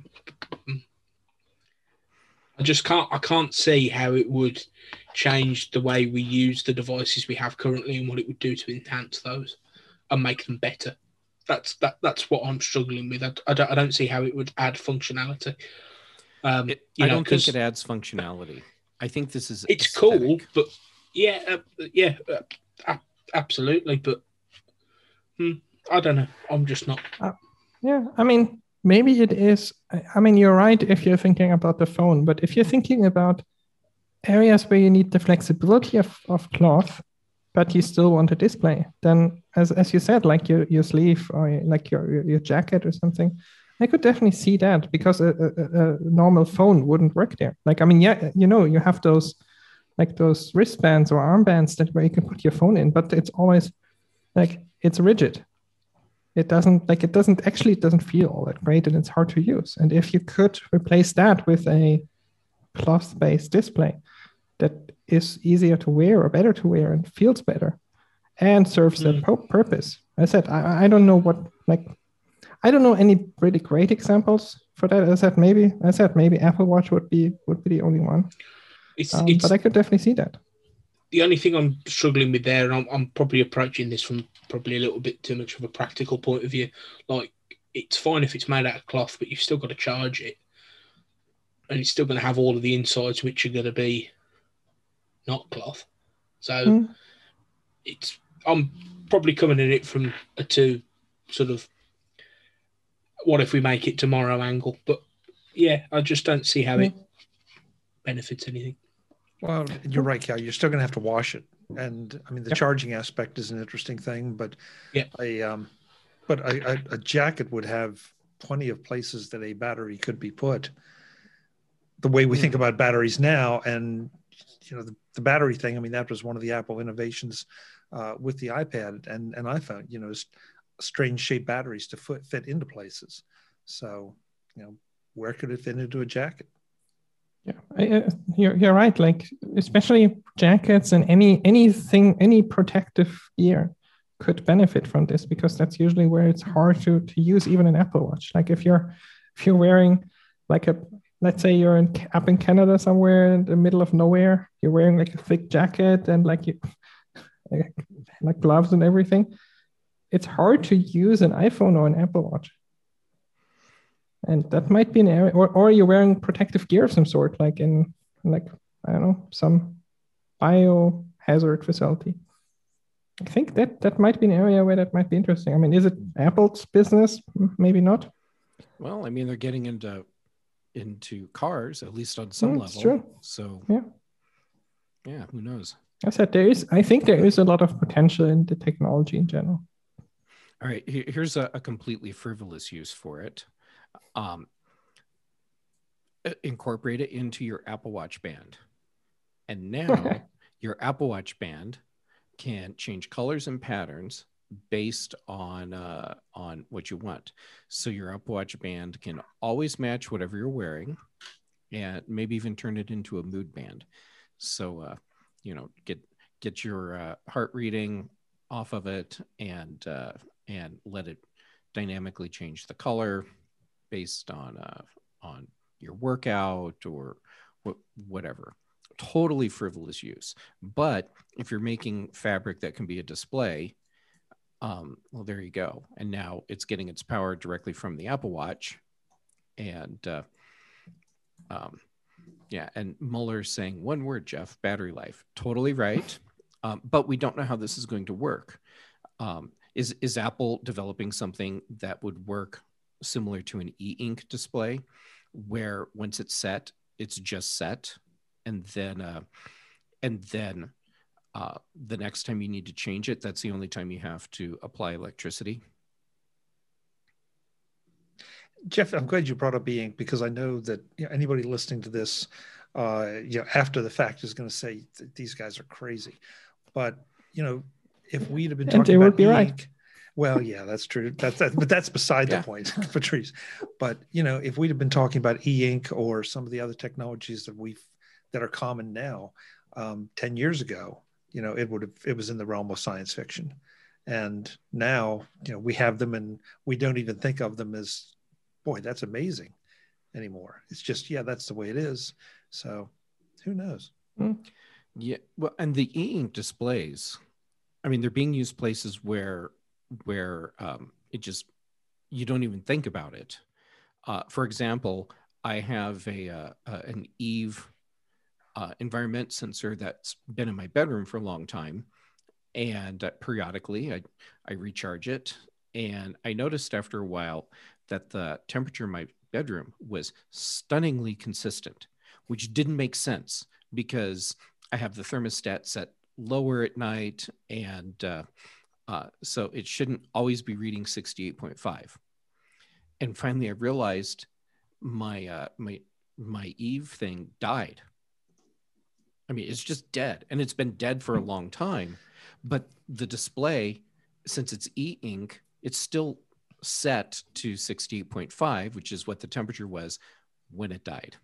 [SPEAKER 3] I just can't. I can't see how it would change the way we use the devices we have currently and what it would do to enhance those and make them better. That's that. That's what I'm struggling with. I, I don't. I don't see how it would add functionality. Um,
[SPEAKER 1] It,
[SPEAKER 3] you
[SPEAKER 1] I
[SPEAKER 3] know,
[SPEAKER 1] don't think
[SPEAKER 3] 'cause
[SPEAKER 1] it adds functionality. I think this is
[SPEAKER 3] it's
[SPEAKER 1] aesthetic.
[SPEAKER 3] cool, but yeah, uh, yeah, uh, a- absolutely. But hmm, I don't know. I'm just not.
[SPEAKER 2] Yeah, I mean, maybe it is. I mean, you're right if you're thinking about the phone, but if you're thinking about areas where you need the flexibility of, of cloth, but you still want a display, then as as you said, like your, your sleeve or like your, your jacket or something, I could definitely see that, because a, a, a normal phone wouldn't work there. Like, I mean, yeah, you know, you have those like those wristbands or armbands that where you can put your phone in, but it's always like it's rigid. It doesn't like it doesn't actually it doesn't feel all that great, and it's hard to use. And if you could replace that with a cloth-based display that is easier to wear or better to wear and feels better and serves mm. a purpose. I said I, I don't know what like I don't know any really great examples for that. I said maybe I said maybe Apple Watch would be would be the only one.
[SPEAKER 3] It's,
[SPEAKER 2] um,
[SPEAKER 3] it's,
[SPEAKER 2] but I could definitely see that.
[SPEAKER 3] The only thing I'm struggling with there, and I'm, I'm probably approaching this from probably a little bit too much of a practical point of view. Like, it's fine if it's made out of cloth, but you've still got to charge it, and it's still going to have all of the insides which are going to be not cloth. So mm. it's I'm probably coming at it from a two sort of what if we make it tomorrow angle. But yeah, I just don't see how mm. it benefits anything.
[SPEAKER 4] Well, you're right, Cal. You're still going to have to wash it, and I mean the yep. charging aspect is an interesting thing. But
[SPEAKER 3] yeah,
[SPEAKER 4] a um, but a, a, a jacket would have plenty of places that a battery could be put. The way we mm. think about batteries now, and you know the, the battery thing. I mean that was one of the Apple innovations uh, with the iPad and and iPhone. You know, strange shaped batteries to fit, fit into places. So you know, where could it fit into a jacket?
[SPEAKER 2] Yeah, I, uh, you're you're right. Like especially jackets and any anything, any protective gear could benefit from this, because that's usually where it's hard to to use even an Apple Watch. Like if you're if you're wearing like a let's say you're in, up in Canada somewhere in the middle of nowhere, you're wearing like a thick jacket and like you, like gloves and everything. It's hard to use an iPhone or an Apple Watch. And that might be an area, or, or you're wearing protective gear of some sort, like in, like, I don't know, some biohazard facility. I think that that might be an area where that might be interesting. I mean, is it Apple's business? Maybe not.
[SPEAKER 1] Well, I mean, they're getting into into cars, at least on some
[SPEAKER 2] mm,
[SPEAKER 1] level.
[SPEAKER 2] True.
[SPEAKER 1] So,
[SPEAKER 2] yeah.
[SPEAKER 1] Yeah, who knows?
[SPEAKER 2] I said there is, I think there is a lot of potential in the technology in general.
[SPEAKER 1] All right, here's a, a completely frivolous use for it. Um, incorporate it into your Apple Watch band. And now your Apple Watch band can change colors and patterns based on uh, on what you want. So your Apple Watch band can always match whatever you're wearing, and maybe even turn it into a mood band. So, uh, you know, get get your uh, heart reading off of it and uh, and let it dynamically change the color based on uh, on your workout or wh- whatever. Totally frivolous use. But if you're making fabric that can be a display, um, well, there you go. And now it's getting its power directly from the Apple Watch. And uh, um, yeah, and Mueller's saying one word, Jeff, battery life. Totally right. Um, but we don't know how this is going to work. Um, is is Apple developing something that would work similar to an e-ink display, where once it's set, it's just set, and then uh, and then uh, the next time you need to change it, that's the only time you have to apply electricity?
[SPEAKER 4] Jeff, I'm glad you brought up e-ink, because I know that you know, anybody listening to this, uh, you know, after the fact is going to say these guys are crazy. But you know, if we'd have been
[SPEAKER 2] and
[SPEAKER 4] talking
[SPEAKER 2] they
[SPEAKER 4] about
[SPEAKER 2] would be
[SPEAKER 4] e-ink,
[SPEAKER 2] right.
[SPEAKER 4] Well, yeah, that's true. That's that, but that's beside
[SPEAKER 1] yeah.
[SPEAKER 4] the point, Patrice. But you know, if we'd have been talking about e-ink or some of the other technologies that we've that are common now, um, ten years ago, you know, it would have it was in the realm of science fiction, and now you know we have them, and we don't even think of them as, boy, that's amazing anymore. It's just, yeah, that's the way it is. So, who knows?
[SPEAKER 2] Mm.
[SPEAKER 1] Yeah, well, and the e-ink displays, I mean, they're being used places where where um, it just, you don't even think about it. Uh, for example, I have a uh, uh, an Eve uh, environment sensor that's been in my bedroom for a long time, and uh, periodically I, I recharge it, and I noticed after a while that the temperature in my bedroom was stunningly consistent, which didn't make sense because I have the thermostat set lower at night, and uh, uh, so it shouldn't always be reading sixty-eight point five. And finally, I realized my uh, my my Eve thing died. I mean, it's just dead, and it's been dead for a long time. But the display, since it's e-ink, it's still set to sixty-eight point five, which is what the temperature was when it died.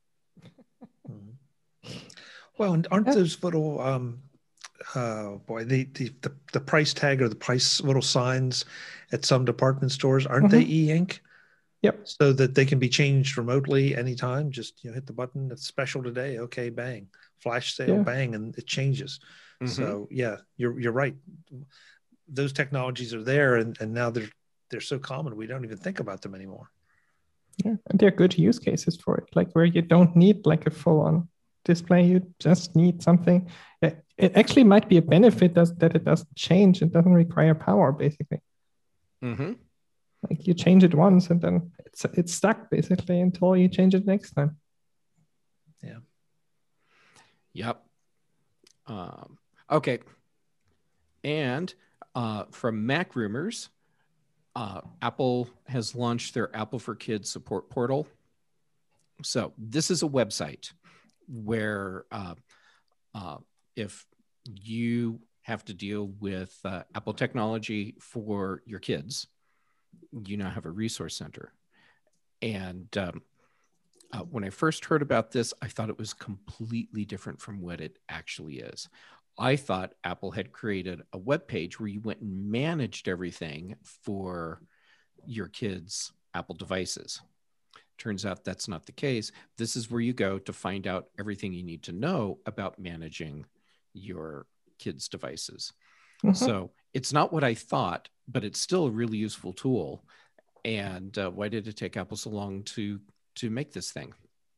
[SPEAKER 4] Well, and aren't those little um, uh, boy, the, the the the price tag or the price little signs at some department stores, aren't mm-hmm. they e-ink?
[SPEAKER 2] Yep.
[SPEAKER 4] So that they can be changed remotely anytime. Just, you know, hit the button. It's special today. Okay, bang. Flash sale, yeah. Bang, and it changes. Mm-hmm. So yeah, you're you're right. Those technologies are there, and, and now they're they're so common we don't even think about them anymore.
[SPEAKER 2] Yeah, and they're good use cases for it. Like where you don't need like a full-on display, you just need something. It, it actually might be a benefit that, that it doesn't change. It doesn't require power, basically.
[SPEAKER 1] Mm-hmm.
[SPEAKER 2] Like you change it once and then it's it's stuck basically until you change it next time.
[SPEAKER 4] Yeah.
[SPEAKER 1] Yep. Um, okay. And uh, from Mac Rumors, uh, Apple has launched their Apple for Kids support portal. So this is a website where uh, uh, if you have to deal with uh, Apple technology for your kids, you now have a resource center. And um, uh, when I first heard about this, I thought it was completely different from what it actually is. I thought Apple had created a web page where you went and managed everything for your kids' Apple devices. Turns out that's not the case. This is where you go to find out everything you need to know about managing your kids' devices. Mm-hmm. So it's not what I thought, but it's still a really useful tool. And uh, why did it take Apple so long to to make this thing?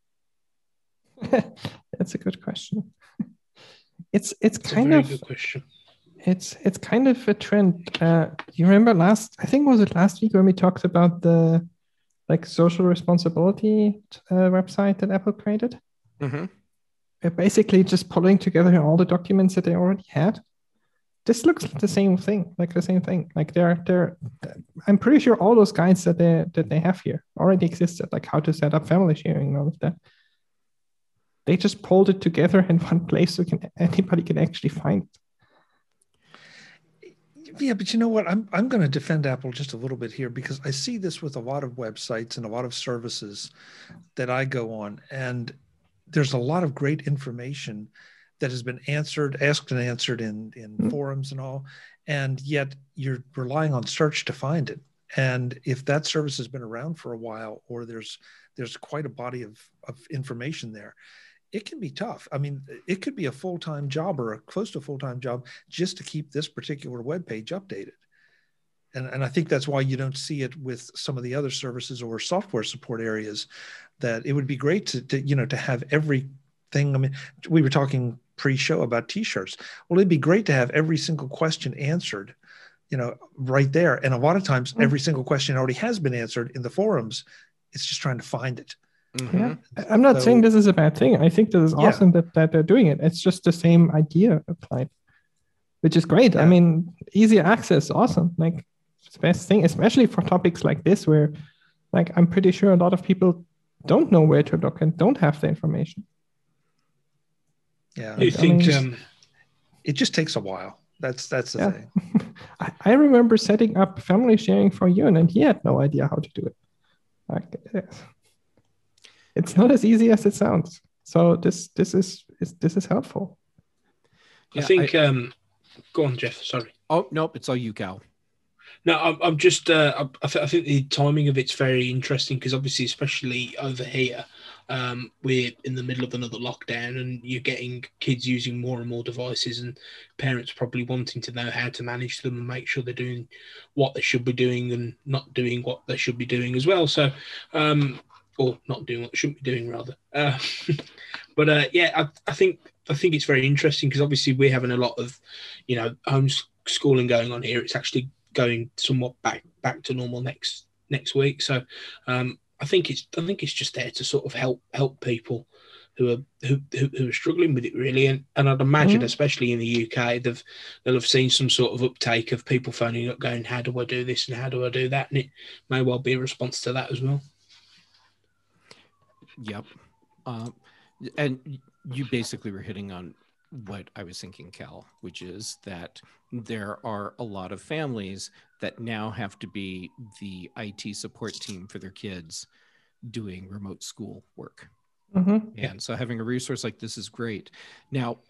[SPEAKER 2] That's a good question. It's it's
[SPEAKER 3] That's
[SPEAKER 2] kind
[SPEAKER 3] a very
[SPEAKER 2] of
[SPEAKER 3] good question.
[SPEAKER 2] It's it's kind of a trend. Uh, you remember last? I think was it last week when we talked about the like social responsibility uh, website that Apple created?
[SPEAKER 1] Mm-hmm.
[SPEAKER 2] They're basically just pulling together all the documents that they already had. This looks like the same thing, like the same thing. Like they're they're. I'm pretty sure all those guides that they that they have here already existed, like how to set up family sharing and all of that. They just pulled it together in one place so can anybody can actually find it.
[SPEAKER 4] Yeah, but you know what? I'm I'm going to defend Apple just a little bit here because I see this with a lot of websites and a lot of services that I go on, and there's a lot of great information that has been answered, asked and answered in, in mm-hmm. forums and all, and yet you're relying on search to find it. And if that service has been around for a while, or there's there's quite a body of, of information there, it can be tough. I mean, it could be a full-time job or a close to a full-time job just to keep this particular web page updated. And, and I think that's why you don't see it with some of the other services or software support areas, that it would be great to, to you know, to have everything. I mean, we were talking pre-show about t-shirts. Well, it'd be great to have every single question answered, you know, right there. And a lot of times every single question already has been answered in the forums. It's just trying to find it.
[SPEAKER 2] Mm-hmm. Yeah, I'm not so, saying this is a bad thing. I think this is awesome yeah. that, that they're doing it. It's just the same idea applied, which is great. Yeah. I mean, easy access, awesome. Like, it's the best thing, especially for topics like this, where, like, I'm pretty sure a lot of people don't know where to look and don't have the information.
[SPEAKER 4] Yeah,
[SPEAKER 3] like, you think I mean, um,
[SPEAKER 4] it just takes a while. That's that's the yeah. thing.
[SPEAKER 2] I, I remember setting up family sharing for you, and he had no idea how to do it. Like, it's not as easy as it sounds. So this this is, is this is helpful.
[SPEAKER 3] I yeah, think. I, um, go on, Jeff. Sorry.
[SPEAKER 1] Oh nope, it's all you, Cal.
[SPEAKER 3] No, I'm, I'm just. Uh, I, th- I think the timing of it's very interesting because obviously, especially over here, um, we're in the middle of another lockdown, and you're getting kids using more and more devices, and parents probably wanting to know how to manage them and make sure they're doing what they should be doing and not doing what they should be doing as well. So. Um, or not doing what they shouldn't be doing, rather. Uh, but uh, yeah, I, I think I think it's very interesting because obviously we're having a lot of, you know, homeschooling going on here. It's actually going somewhat back back to normal next next week. So um, I think it's I think it's just there to sort of help help people who are who, who, who are struggling with it, really. And, and I'd imagine, mm. especially in the U K, they've they'll have seen some sort of uptake of people phoning up going, how do I do this and how do I do that? And it may well be a response to that as well.
[SPEAKER 1] Yep. Um, and you basically were hitting on what I was thinking, Cal, which is that there are a lot of families that now have to be the I T support team for their kids doing remote school work. Mm-hmm. And so having a resource like this is great. Now,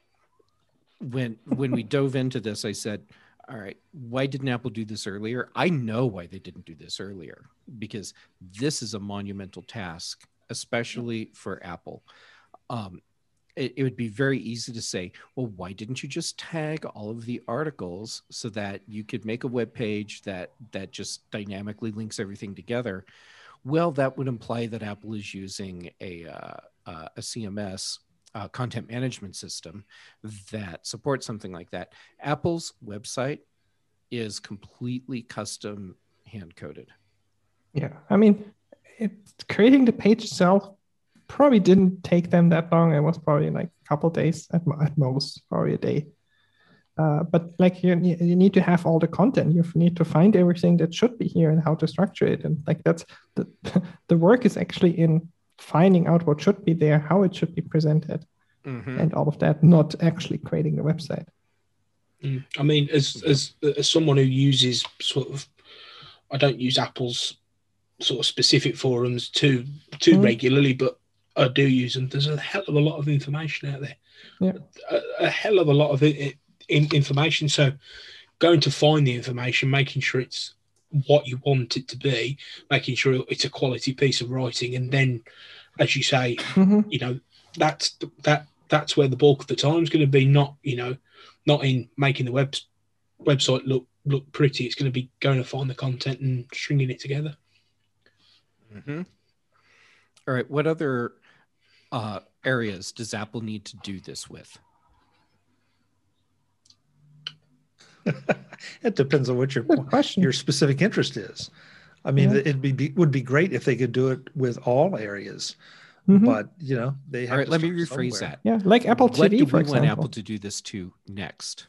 [SPEAKER 1] when when we dove into this, I said, all right, why didn't Apple do this earlier? I know why they didn't do this earlier, because this is a monumental task, especially for Apple. Um, it, it would be very easy to say, well, why didn't you just tag all of the articles so that you could make a web page that that just dynamically links everything together? Well, that would imply that Apple is using a, uh, uh, a C M S, uh, content management system, that supports something like that. Apple's website is completely custom hand-coded.
[SPEAKER 2] Yeah, I mean, it, creating the page itself probably didn't take them that long. It was probably like a couple of days at, at most, probably a day. Uh, but like you, you need to have all the content. You need to find everything that should be here and how to structure it. And like that's the the work is actually in finding out what should be there, how it should be presented, mm-hmm. and all of that. Not actually creating the website.
[SPEAKER 3] Mm. I mean, as as as someone who uses sort of, I don't use Apple's sort of specific forums too too mm. regularly, but I do use them. There's a hell of a lot of information out there.
[SPEAKER 2] Yeah,
[SPEAKER 3] a, a hell of a lot of it. it In information, so going to find the information, making sure it's what you want it to be, making sure it's a quality piece of writing, and then, as you say, mm-hmm. you know, that's that that's where the bulk of the time is going to be. Not you know, not in making the web website look look pretty. It's going to be going to find the content and stringing it together.
[SPEAKER 1] Mm-hmm. All right, what other uh, areas does Apple need to do this with?
[SPEAKER 4] It depends on what your your specific interest is. I mean, yeah. it'd be would be great if they could do it with all areas, mm-hmm. but you know they have.
[SPEAKER 1] All right,
[SPEAKER 4] to
[SPEAKER 1] let me rephrase
[SPEAKER 4] somewhere.
[SPEAKER 1] that.
[SPEAKER 2] Yeah, like Apple T V.
[SPEAKER 1] What do
[SPEAKER 2] for
[SPEAKER 1] we
[SPEAKER 2] example.
[SPEAKER 1] want Apple to do this to next?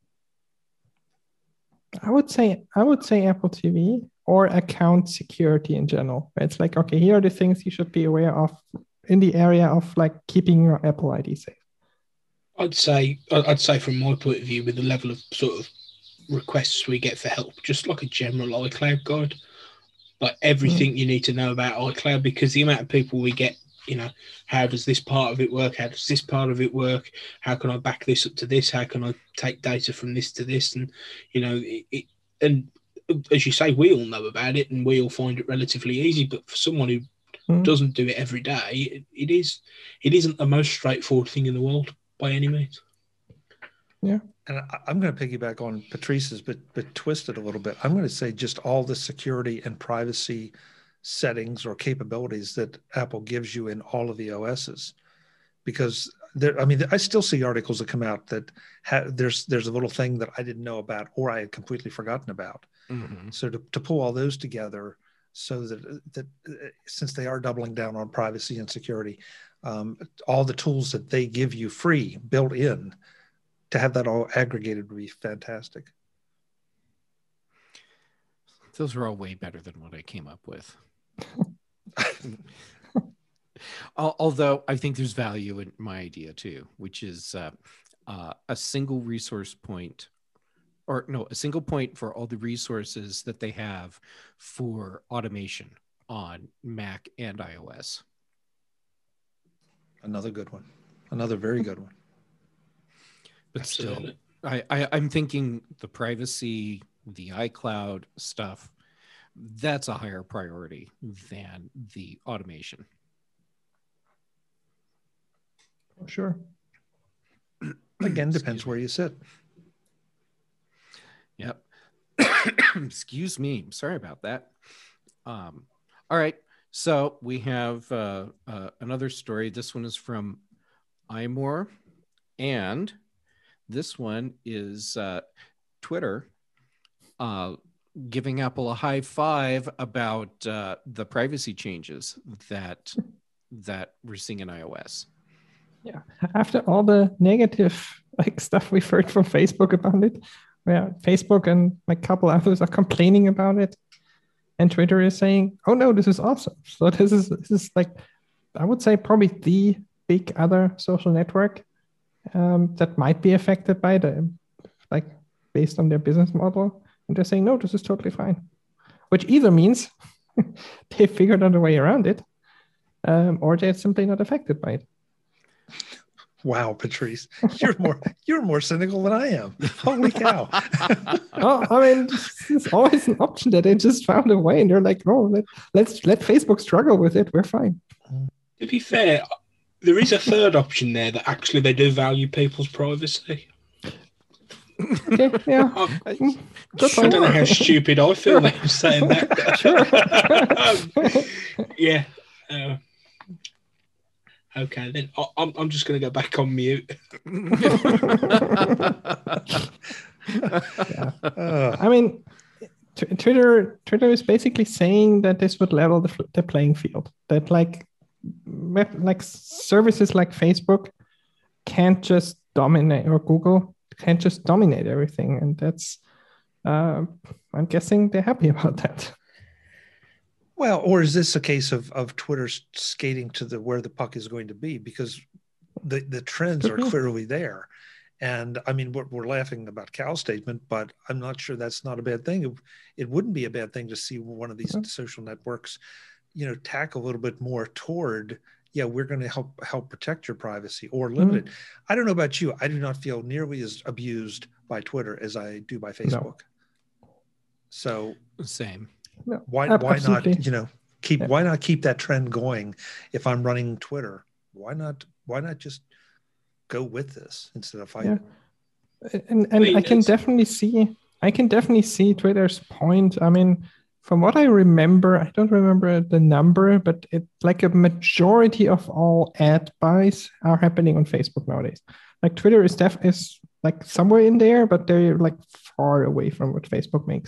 [SPEAKER 2] I would say I would say Apple T V or account security in general. It's like, okay, here are the things you should be aware of in the area of like keeping your Apple I D safe.
[SPEAKER 3] I'd say I'd say from my point of view, with the level of sort of requests we get for help, just like a general iCloud guide, like everything mm. you need to know about iCloud, because the amount of people we get, you know, how does this part of it work? How does this part of it work? How can I back this up to this? How can I take data from this to this? And, you know, it, it and as you say, we all know about it and we all find it relatively easy, but for someone who mm. doesn't do it every day, it, it is, it isn't the most straightforward thing in the world by any means.
[SPEAKER 2] Yeah.
[SPEAKER 4] And I, I'm going to piggyback on Patrice's, but but twist it a little bit. I'm going to say just all the security and privacy settings or capabilities that Apple gives you in all of the O Ss, because there. I mean, I still see articles that come out that ha- there's there's a little thing that I didn't know about or I had completely forgotten about. Mm-hmm. So to to pull all those together, so that that since they are doubling down on privacy and security, um, all the tools that they give you free built in. To have that all aggregated would be fantastic.
[SPEAKER 1] Those are all way better than what I came up with. Although I think there's value in my idea too, which is uh, uh, a single resource point, or no, a single point for all the resources that they have for automation on Mac and iOS.
[SPEAKER 4] Another good one. Another very good one.
[SPEAKER 1] But Absolutely. still, I, I, I'm thinking the privacy, the iCloud stuff, that's a higher priority than the automation.
[SPEAKER 2] Oh, sure.
[SPEAKER 4] Again, depends where you sit.
[SPEAKER 1] Yep. Excuse me. Sorry about that. Um, all right. So we have uh, uh, another story. This one is from iMore, and this one is uh, Twitter uh, giving Apple a high five about uh, the privacy changes that that we're seeing in iOS.
[SPEAKER 2] Yeah, after all the negative like stuff we've heard from Facebook about it, where Facebook and like a couple others are complaining about it, and Twitter is saying, "Oh no, this is awesome." So this is this is like, I would say probably the big other social network um, that might be affected by the like based on their business model, and they're saying, "No, this is totally fine," which either means they figured out a way around it, um, or they're simply not affected by it.
[SPEAKER 4] Wow, Patrice, you're more you're more cynical than I am. Holy cow!
[SPEAKER 2] Oh, I mean, it's always an option that they just found a way, and they're like, "Oh, let, let's let Facebook struggle with it. We're fine."
[SPEAKER 3] To be fair, there is a third option there that actually they do value people's privacy.
[SPEAKER 2] Okay, yeah.
[SPEAKER 3] I, I,
[SPEAKER 2] Mm,
[SPEAKER 3] I don't know how stupid I feel that I'm saying that.
[SPEAKER 2] Sure.
[SPEAKER 3] um, yeah. Uh, okay, then I, I'm I'm just going to go back on mute.
[SPEAKER 2] Yeah. Uh, I mean, t- Twitter Twitter is basically saying that this would level the, the playing field. That like like services like Facebook can't just dominate, or Google can't just dominate everything, and that's uh, I'm guessing they're happy about that.
[SPEAKER 4] Well, or is this a case of of Twitter skating to the where the puck is going to be, because the the trends are clearly there. And I mean, we're, we're laughing about Cal's statement, but I'm not sure that's not a bad thing. It, it wouldn't be a bad thing to see one of these mm-hmm. social networks, you know, tack a little bit more toward, yeah, we're going to help help protect your privacy or limit mm-hmm. it. I don't know about you. I do not feel nearly as abused by Twitter as I do by Facebook. No. So
[SPEAKER 1] same.
[SPEAKER 2] No,
[SPEAKER 4] why why absolutely. not, you know, keep yeah. why not keep that trend going? If I'm running Twitter, why not why not just go with this instead of fighting?
[SPEAKER 2] Yeah. And and I, mean, I can definitely see I can definitely see Twitter's point. I mean, from what I remember, I don't remember the number, but it's like a majority of all ad buys are happening on Facebook nowadays. Like Twitter is def is like somewhere in there, but they're like far away from what Facebook makes.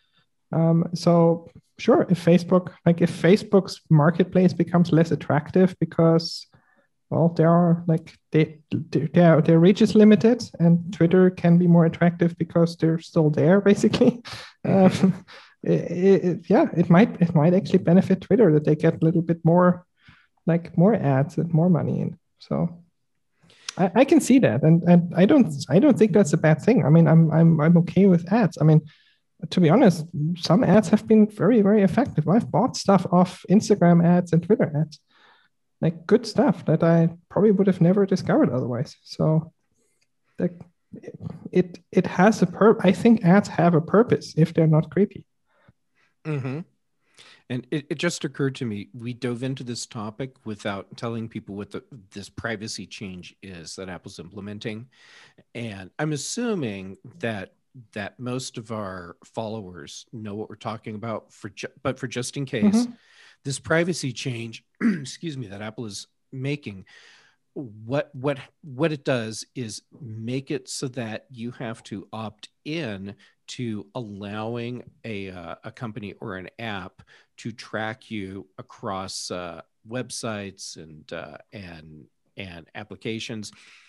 [SPEAKER 2] Um, so sure, if Facebook, like if Facebook's marketplace becomes less attractive because, well, there are like they, their their reach is limited, and Twitter can be more attractive because they're still there, basically. Um, it, it, yeah, it might it might actually benefit Twitter that they get a little bit more, like more ads and more money in. So I, I can see that, and and I don't I don't think that's a bad thing. I mean, I'm I'm I'm okay with ads. I mean, to be honest, some ads have been very, very effective. I've bought stuff off Instagram ads and Twitter ads, like good stuff that I probably would have never discovered otherwise. So like it it has a pur- I think ads have a purpose if they're not creepy.
[SPEAKER 1] Mm-hmm. And it, it just occurred to me, we dove into this topic without telling people what the, this privacy change is that Apple's implementing. And I'm assuming that that most of our followers know what we're talking about, for ju- but for just in case, mm-hmm. this privacy change, excuse me, that Apple is making, what what what it does is make it so that you have to opt in to allowing a uh, a company or an app to track you across uh, websites and uh, and and applications.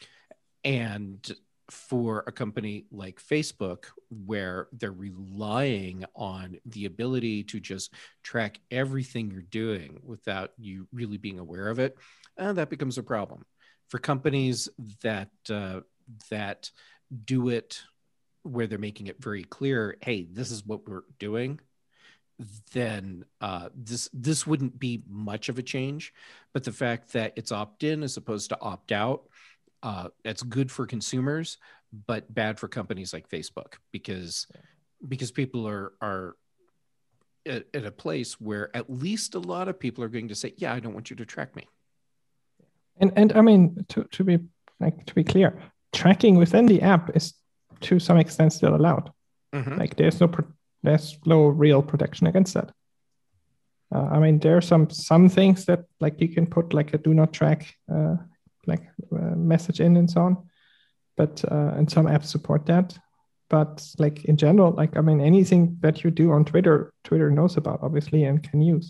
[SPEAKER 1] And for a company like Facebook, where they're relying on the ability to just track everything you're doing without you really being aware of it, uh, that becomes a problem. For companies that uh, that do it where they're making it very clear, hey, this is what we're doing, then uh, this this wouldn't be much of a change. But the fact that it's opt-in as opposed to opt-out, Uh, that's good for consumers, but bad for companies like Facebook, because because people are are at, at a place where at least a lot of people are going to say, yeah, I don't want you to track me.
[SPEAKER 2] And and I mean, to, to be like to be clear, tracking within the app is to some extent still allowed. Mm-hmm. Like there's no pro- there's no real protection against that. Uh, I mean, there are some some things that like you can put like a do not track uh, like uh, message in and so on, but uh, and some apps support that. but like in general, like I mean, anything that you do on Twitter, Twitter knows about obviously and can use.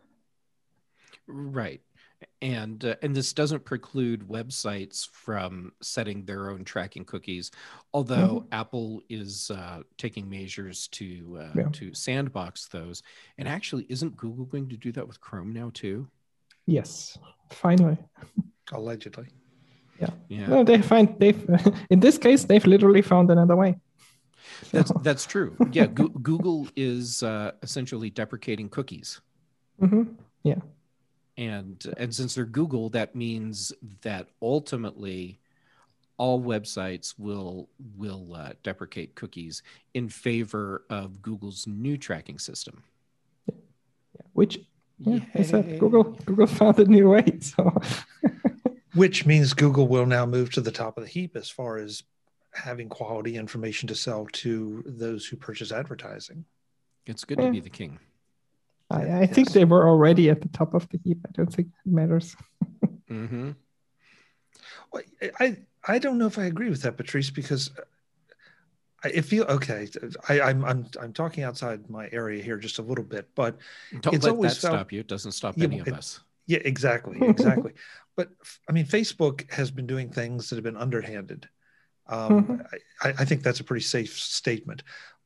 [SPEAKER 1] Right. And uh, and this doesn't preclude websites from setting their own tracking cookies, although mm-hmm. Apple is uh, taking measures to uh,
[SPEAKER 2] yeah.
[SPEAKER 1] to sandbox those. And actually, isn't Google going to do that with Chrome now too?
[SPEAKER 2] Yes, finally.
[SPEAKER 4] Allegedly.
[SPEAKER 2] Yeah.
[SPEAKER 1] Yeah.
[SPEAKER 2] No, they find they've in this case they've literally found another way. So.
[SPEAKER 1] That's that's true. Yeah, Go- Google is uh, essentially deprecating cookies.
[SPEAKER 2] Mm-hmm. Yeah.
[SPEAKER 1] And and since they're Google, that means that ultimately all websites will will uh, deprecate cookies in favor of Google's new tracking system.
[SPEAKER 2] Yeah. Which, yeah, I said Google Google found a new way. So,
[SPEAKER 4] which means Google will now move to the top of the heap as far as having quality information to sell to those who purchase advertising.
[SPEAKER 1] It's good
[SPEAKER 2] yeah.
[SPEAKER 1] to be the king.
[SPEAKER 2] I, I yes. think they were already at the top of the heap. I don't think it matters.
[SPEAKER 1] mm-hmm.
[SPEAKER 4] Well, I I don't know if I agree with that, Patrice, because I it feel okay. I, I'm I'm I'm talking outside my area here just a little bit, but
[SPEAKER 1] don't
[SPEAKER 4] it's
[SPEAKER 1] let
[SPEAKER 4] always
[SPEAKER 1] that
[SPEAKER 4] felt,
[SPEAKER 1] stop you. It doesn't stop
[SPEAKER 4] yeah,
[SPEAKER 1] any of
[SPEAKER 4] it,
[SPEAKER 1] us.
[SPEAKER 4] Yeah, exactly, exactly. But I mean, Facebook has been doing things that have been underhanded. Um,
[SPEAKER 2] mm-hmm.
[SPEAKER 4] I, I think that's a pretty safe statement.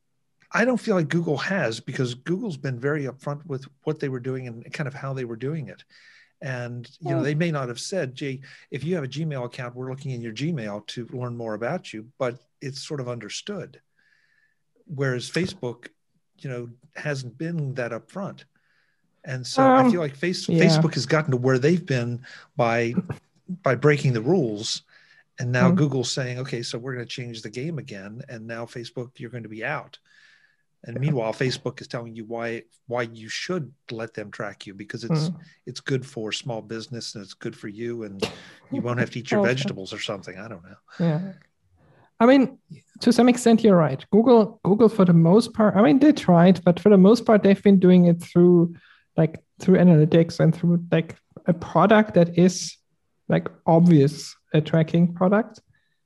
[SPEAKER 4] I don't feel like Google has, because Google's been very upfront with what they were doing and kind of how they were doing it. And, you know, they may not have said, gee, if you have a Gmail account, we're looking in your Gmail to learn more about you, but it's sort of understood. Whereas Facebook, you know, hasn't been that upfront. And so um, I feel like face, yeah. Facebook has gotten to where they've been by, by breaking the rules. And now mm-hmm. Google's saying, okay, so we're going to change the game again. And now Facebook, you're going to be out. And meanwhile, Facebook is telling you why why you should let them track you, because it's mm. it's good for small business and it's good for you, and you won't have to eat your okay. vegetables or something. I don't know.
[SPEAKER 2] Yeah, I mean, to some extent, you're right. Google Google for the most part, I mean, they tried, but for the most part, they've been doing it through like through analytics and through like a product that is like obvious a tracking product.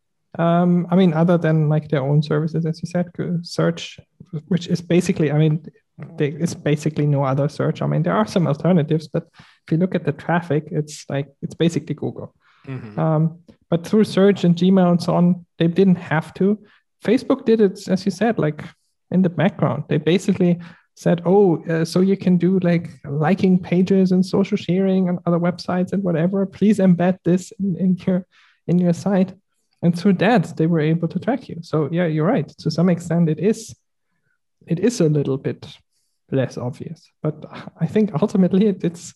[SPEAKER 2] Um, I mean, other than like their own services, as you said, search, which is basically, I mean, they, it's basically no other search. I mean, there are some alternatives, but if you look at the traffic, it's like, it's basically Google. Mm-hmm. Um, but through search and Gmail and so on, they didn't have to. Facebook did it, as you said, like in the background. They basically said, oh, uh, so you can do like liking pages and social sharing on other websites and whatever. Please embed this in, in your in your site. And through that, they were able to track you. So yeah, you're right. To some extent, it is, it is a little bit less obvious. But I think ultimately, it, it's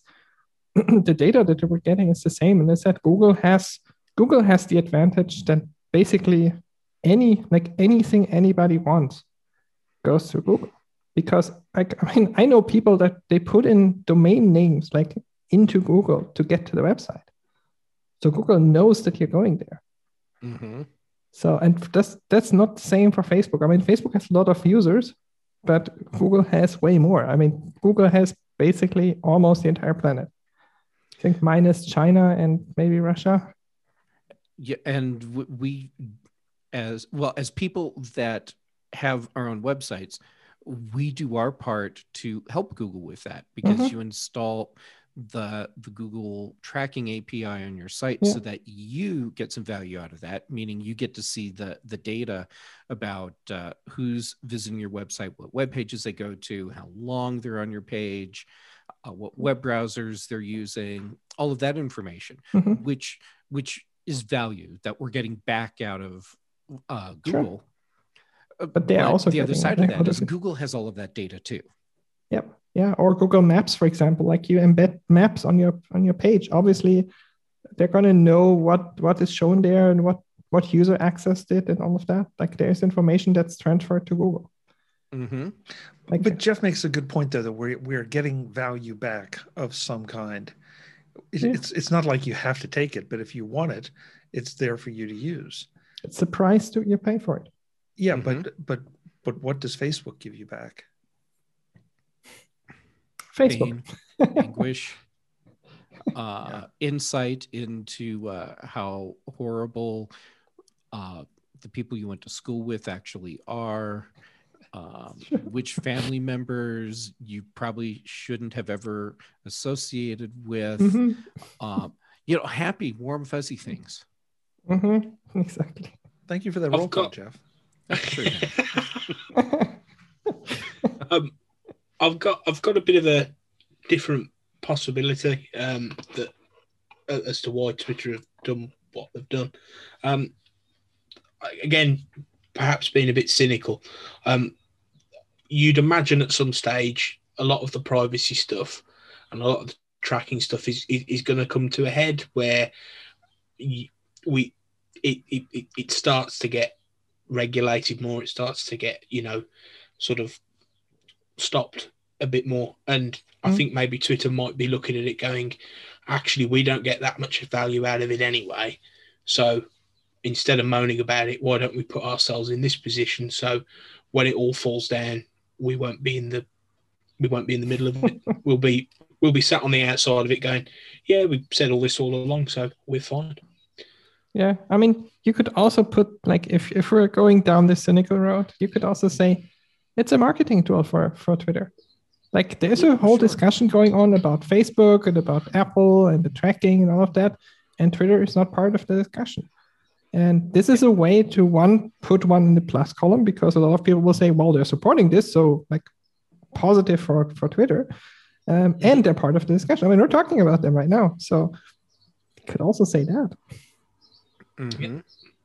[SPEAKER 2] the data that we're getting is the same. And as I said, Google has Google has the advantage that basically any like anything anybody wants goes through Google. Because like I mean, I know people that they put in domain names like into Google to get to the website. So Google knows that you're going there.
[SPEAKER 1] Mm-hmm.
[SPEAKER 2] So, and that's that's not the same for Facebook. I mean, Facebook has a lot of users, but Google has way more. I mean, Google has basically almost the entire planet. I think minus China and maybe Russia.
[SPEAKER 1] Yeah, and we, as well as people that have our own websites, we do our part to help Google with that, because mm-hmm. you install the the Google tracking A P I on your site yeah. so that you get some value out of that, meaning you get to see the the data about uh, who's visiting your website, what web pages they go to, how long they're on your page, uh, what web browsers they're using, all of that information, mm-hmm. which which is value that we're getting back out of uh, Google.
[SPEAKER 2] Sure. But they're also
[SPEAKER 1] the other side of that is Google has all of that data too.
[SPEAKER 2] Yep. Yeah, or Google Maps, for example, like you embed maps on your on your page. Obviously, they're going to know what, what is shown there and what, what user accessed it and all of that. Like there's information that's transferred to Google.
[SPEAKER 1] Mm-hmm.
[SPEAKER 4] Like, but Jeff makes a good point there that we're, we're getting value back of some kind. It, yeah. It's it's not like you have to take it, but if you want it, it's there for you to use.
[SPEAKER 2] It's the price that you pay for it.
[SPEAKER 4] Yeah, mm-hmm. but but but what does Facebook give you back?
[SPEAKER 2] Facebook.
[SPEAKER 1] Pain, anguish, uh, yeah. insight into uh, how horrible uh, the people you went to school with actually are, um, which family members you probably shouldn't have ever associated with.
[SPEAKER 2] Mm-hmm.
[SPEAKER 1] Um, you know, happy, warm, fuzzy things.
[SPEAKER 2] Mm-hmm. Exactly.
[SPEAKER 4] Thank you for that
[SPEAKER 3] I've
[SPEAKER 4] roll call,
[SPEAKER 3] got-
[SPEAKER 4] Jeff.
[SPEAKER 1] Sure.
[SPEAKER 3] um, I've got I've got a bit of a different possibility um, that uh, as to why Twitter have done what they've done. Um, again, perhaps being a bit cynical, um, you'd imagine at some stage a lot of the privacy stuff and a lot of the tracking stuff is is, is going to come to a head where you, we it, it it starts to get regulated more. It starts to get, you know, sort of stopped a bit more. And I
[SPEAKER 2] Mm.
[SPEAKER 3] think maybe Twitter might be looking at it going, actually, we don't get that much value out of it anyway. So instead of moaning about it, why don't we put ourselves in this position? So when it all falls down, we won't be in the we won't be in the middle of it. We'll be we'll be sat on the outside of it going, yeah, we've said all this all along, so we're fine.
[SPEAKER 2] Yeah, I mean, you could also put, like, if, if we're going down this cynical road, you could also say it's a marketing tool for, for Twitter. Like, there's
[SPEAKER 3] Yeah,
[SPEAKER 2] a whole
[SPEAKER 3] sure.
[SPEAKER 2] discussion going on about Facebook and about Apple and the tracking and all of that, and Twitter is not part of the discussion. And this is a way to, one, put one in the plus column, because a lot of people will say, well, they're supporting this, so, like, positive for, for Twitter. Um, and they're part of the discussion. I mean, we're talking about them right now, so you could also say that.
[SPEAKER 1] Mm-hmm.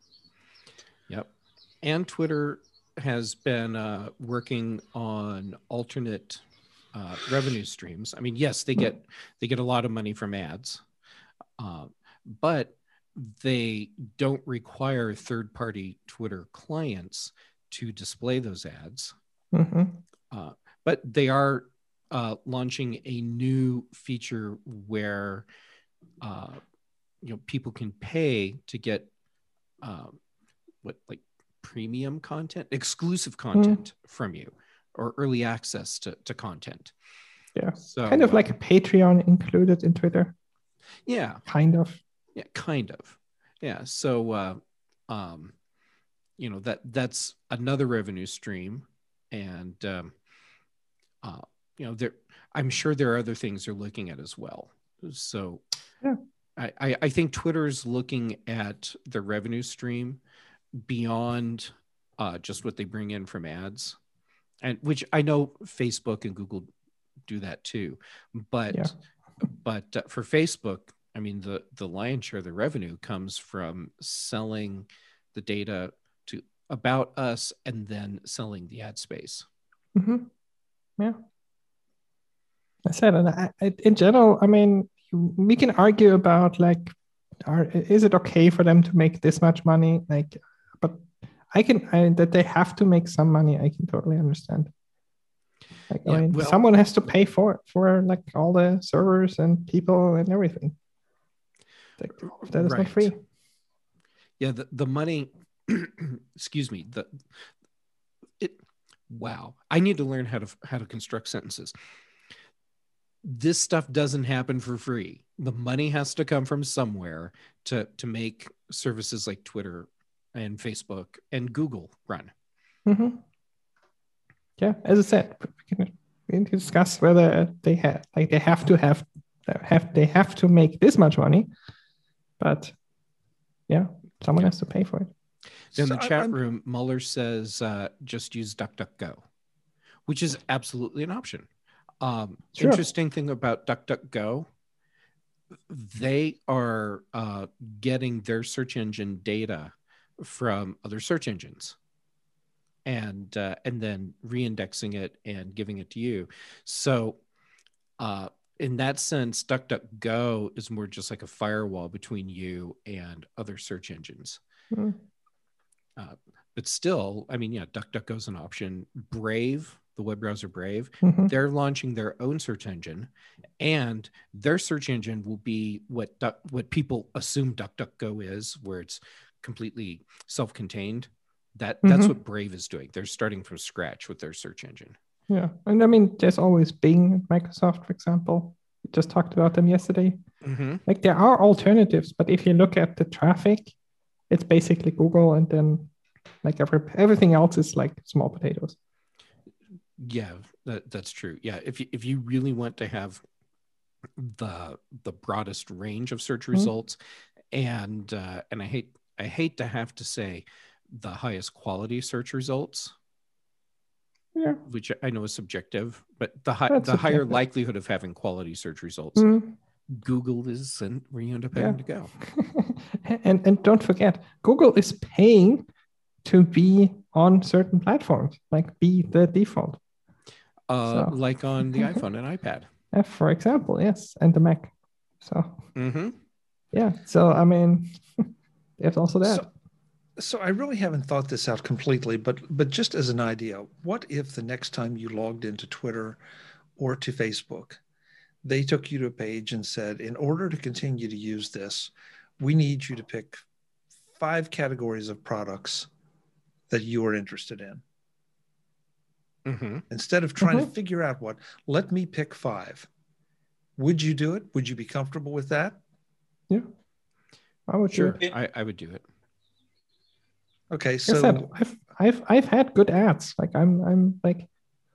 [SPEAKER 1] Yep. And Twitter has been uh, working on alternate uh, revenue streams. I mean, yes, they get they get a lot of money from ads, uh, but they don't require third-party Twitter clients to display those ads.
[SPEAKER 2] Mm-hmm.
[SPEAKER 1] Uh, but they are uh, launching a new feature where uh, you know, people can pay to get um, what like premium content, exclusive content mm. from you, or early access to, to content.
[SPEAKER 2] Yeah,
[SPEAKER 1] so
[SPEAKER 2] kind of
[SPEAKER 1] uh,
[SPEAKER 2] like a Patreon included in Twitter.
[SPEAKER 1] Yeah,
[SPEAKER 2] kind of.
[SPEAKER 1] Yeah, kind of. Yeah. So, uh, um, you know, that that's another revenue stream, and um, uh, you know, there. I'm sure there are other things they're looking at as well. So,
[SPEAKER 2] yeah.
[SPEAKER 1] I, I think Twitter's looking at the revenue stream beyond uh, just what they bring in from ads, and which I know Facebook and Google do that too. But
[SPEAKER 2] yeah.
[SPEAKER 1] but uh, for Facebook, I mean, the the lion's share of the revenue comes from selling the data to about us and then selling the ad space.
[SPEAKER 2] Mm-hmm. Yeah, I said, and I, I, in general, I mean, we can argue about like, are, is it okay for them to make this much money? Like, but I can I, that they have to make some money. I can totally understand. Like, yeah, I mean, well, someone has to pay for it, for like all the servers and people and everything. Like, that is right. not free.
[SPEAKER 1] Yeah, the, the money. excuse me. The it. Wow, I need to learn how to how to construct sentences. This stuff doesn't happen for free. The money has to come from somewhere to, to make services like Twitter and Facebook and Google run.
[SPEAKER 2] Mm-hmm. Yeah, as I said, we can, we can discuss whether they have like they have to have have they have to make this much money, but yeah, someone yeah. has to pay for it.
[SPEAKER 1] In
[SPEAKER 4] so
[SPEAKER 1] the chat
[SPEAKER 4] I'm,
[SPEAKER 1] room, Muller says uh, just use DuckDuckGo, which is absolutely an option. Um,
[SPEAKER 2] sure.
[SPEAKER 1] Interesting thing about DuckDuckGo, they are uh, getting their search engine data from other search engines, and uh, and then reindexing it and giving it to you. So, uh, in that sense, DuckDuckGo is more just like a firewall between you and other search engines.
[SPEAKER 2] Mm.
[SPEAKER 1] Uh, but still, I mean, yeah, DuckDuckGo is an option. Brave. The web browser Brave,
[SPEAKER 2] mm-hmm.
[SPEAKER 1] they're launching their own search engine, and their search engine will be what Duck, what people assume DuckDuckGo is, where it's completely self-contained. That
[SPEAKER 2] mm-hmm.
[SPEAKER 1] that's what Brave is doing. They're starting from scratch with their search engine.
[SPEAKER 2] Yeah, and I mean, there's always Bing at Microsoft, for example. We just talked about them yesterday.
[SPEAKER 1] Mm-hmm.
[SPEAKER 2] Like, there are alternatives, but if you look at the traffic, it's basically Google and then Like every, everything else is like small potatoes.
[SPEAKER 1] Yeah, that, that's true. Yeah, if you, if you really want to have the the broadest range of search results, mm-hmm. and uh, and I hate I hate to have to say the highest quality search results,
[SPEAKER 2] yeah,
[SPEAKER 1] which I know is subjective, but the hi-
[SPEAKER 2] That's
[SPEAKER 1] the
[SPEAKER 2] subjective.
[SPEAKER 1] higher likelihood of having quality search results,
[SPEAKER 2] mm-hmm.
[SPEAKER 1] Google is and where you end up having
[SPEAKER 2] yeah.
[SPEAKER 1] to go.
[SPEAKER 2] and and don't forget, Google is paying to be on certain platforms, like be the default.
[SPEAKER 1] Uh,
[SPEAKER 2] so.
[SPEAKER 1] Like on the iPhone and iPad.
[SPEAKER 2] Uh, for example, yes, and the Mac. So,
[SPEAKER 1] mm-hmm.
[SPEAKER 2] yeah. So, I mean, there's also that.
[SPEAKER 4] So, so I really haven't thought this out completely, but but just as an idea, what if the next time you logged into Twitter or to Facebook, they took you to a page and said, in order to continue to use this, we need you to pick five categories of products that you are interested in.
[SPEAKER 1] Mm-hmm.
[SPEAKER 4] Instead of trying
[SPEAKER 2] mm-hmm.
[SPEAKER 4] to figure out what, let me pick five. Would you do it? Would you be comfortable with that?
[SPEAKER 2] Yeah, I would
[SPEAKER 1] sure.
[SPEAKER 2] do it.
[SPEAKER 1] I, I would do it.
[SPEAKER 4] Okay, so
[SPEAKER 2] like I said, I've I've I've had good ads. Like I'm I'm like,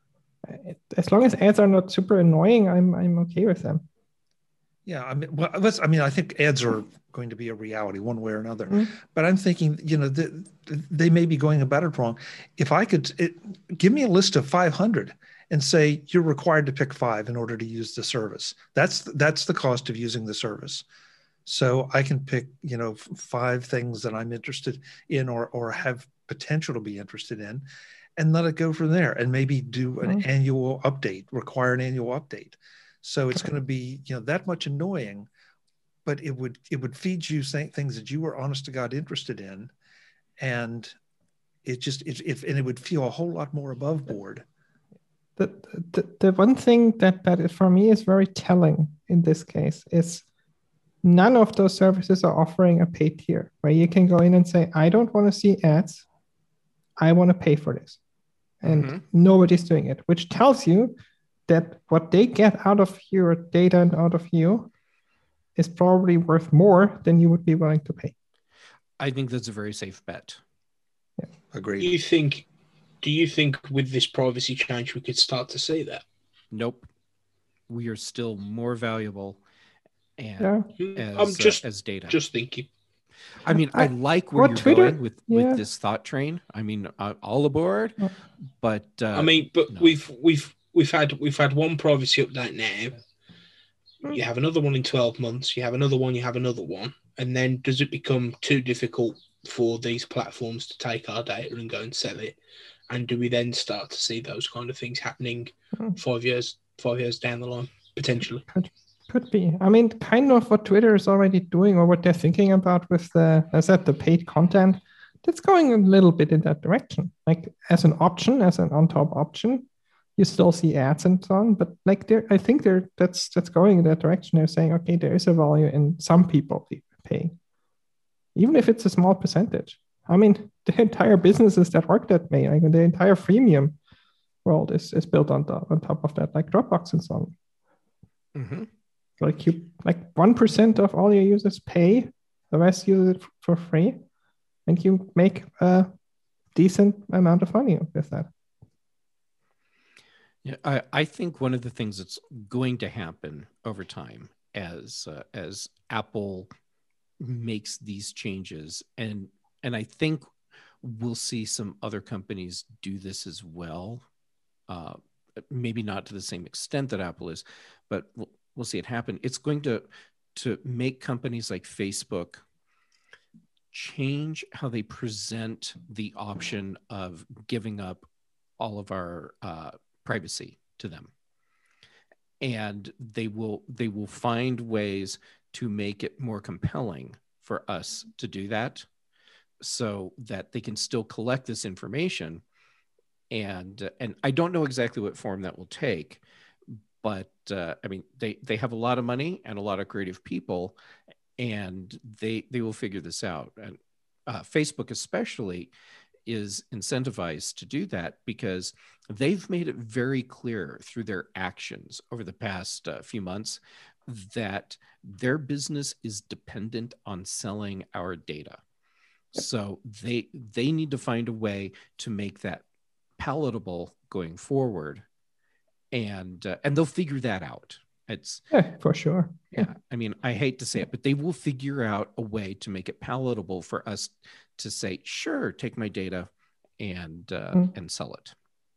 [SPEAKER 2] as long as ads are not super annoying, I'm I'm okay with them.
[SPEAKER 4] Yeah, I mean, well, let's. I mean, I think ads are going to be a reality one way or another.
[SPEAKER 2] Mm-hmm.
[SPEAKER 4] But I'm thinking, you know, the, they may be going about it wrong. If I could, it, give me a list of five hundred and say you're required to pick five in order to use the service. That's that's the cost of using the service. So I can pick, you know, five things that I'm interested in or or have potential to be interested in, and let it go from there. And maybe do an
[SPEAKER 2] mm-hmm.
[SPEAKER 4] annual update, require an annual update. So it's going to be, you know, that much annoying, but it would it would feed you things that you were honest to God interested in, and it just it, it and it would feel a whole lot more above board.
[SPEAKER 2] The, the the one thing that that is, for me, is very telling in this case is none of those services are offering a paid tier where you can go in and say, I don't want to see ads, I want to pay for this, and
[SPEAKER 1] mm-hmm.
[SPEAKER 2] nobody's doing it, which tells you that what they get out of your data and out of you is probably worth more than you would be willing to pay.
[SPEAKER 1] I think that's a very safe bet.
[SPEAKER 2] Yeah.
[SPEAKER 4] Agreed.
[SPEAKER 3] Do you think, do you think with this privacy change, we could start to see that?
[SPEAKER 1] Nope. We are still more valuable and
[SPEAKER 2] yeah.
[SPEAKER 1] as,
[SPEAKER 3] I'm just,
[SPEAKER 1] uh, as data.
[SPEAKER 3] Just thinking.
[SPEAKER 1] I mean, I, I like where you're
[SPEAKER 2] Twitter,
[SPEAKER 1] going with,
[SPEAKER 2] yeah.
[SPEAKER 1] with this thought train. I mean, uh, all aboard, but uh,
[SPEAKER 3] I mean, but
[SPEAKER 1] no.
[SPEAKER 3] we've we've we've had we've had one privacy update now. You have another one in twelve months. You have another one. You have another one, and then does it become too difficult for these platforms to take our data and go and sell it? And do we then start to see those kind of things happening five years five years down the line potentially?
[SPEAKER 2] Could, could be. I mean, kind of what Twitter is already doing, or what they're thinking about with the, as I said, the paid content. That's going a little bit in that direction. Like as an option, as an on-top option, you still see ads and so on. But like, they're, I think they're that's that's going in that direction. They're saying, okay, there is a value in some people paying, even if it's a small percentage. I mean, the entire businesses that work that way, like the entire freemium world is, is built on top on top of that, like Dropbox and so on.
[SPEAKER 1] Mm-hmm.
[SPEAKER 2] Like you, like one percent of all your users pay, the rest use it for free, and you make a decent amount of money with that.
[SPEAKER 1] Yeah, I, I think one of the things that's going to happen over time as uh, as Apple makes these changes, and and I think we'll see some other companies do this as well. Uh, maybe not to the same extent that Apple is, but we'll, we'll see it happen. It's going to to make companies like Facebook change how they present the option of giving up all of our uh, privacy to them, and they will they will find ways to make it more compelling for us to do that, so that they can still collect this information. And and I don't know exactly what form that will take, but uh, I mean, they they have a lot of money and a lot of creative people, and they they will figure this out. And uh, Facebook especially is incentivized to do that because they've made it very clear through their actions over the past uh, few months that their business is dependent on selling our data. So they they need to find a way to make that palatable going forward, and uh, and they'll figure that out. It's
[SPEAKER 2] Yeah, for sure.
[SPEAKER 1] yeah. I mean, I hate to say it, but they will figure out a way to make it palatable for us to say, sure, take my data and uh,
[SPEAKER 2] Mm.
[SPEAKER 1] and sell it.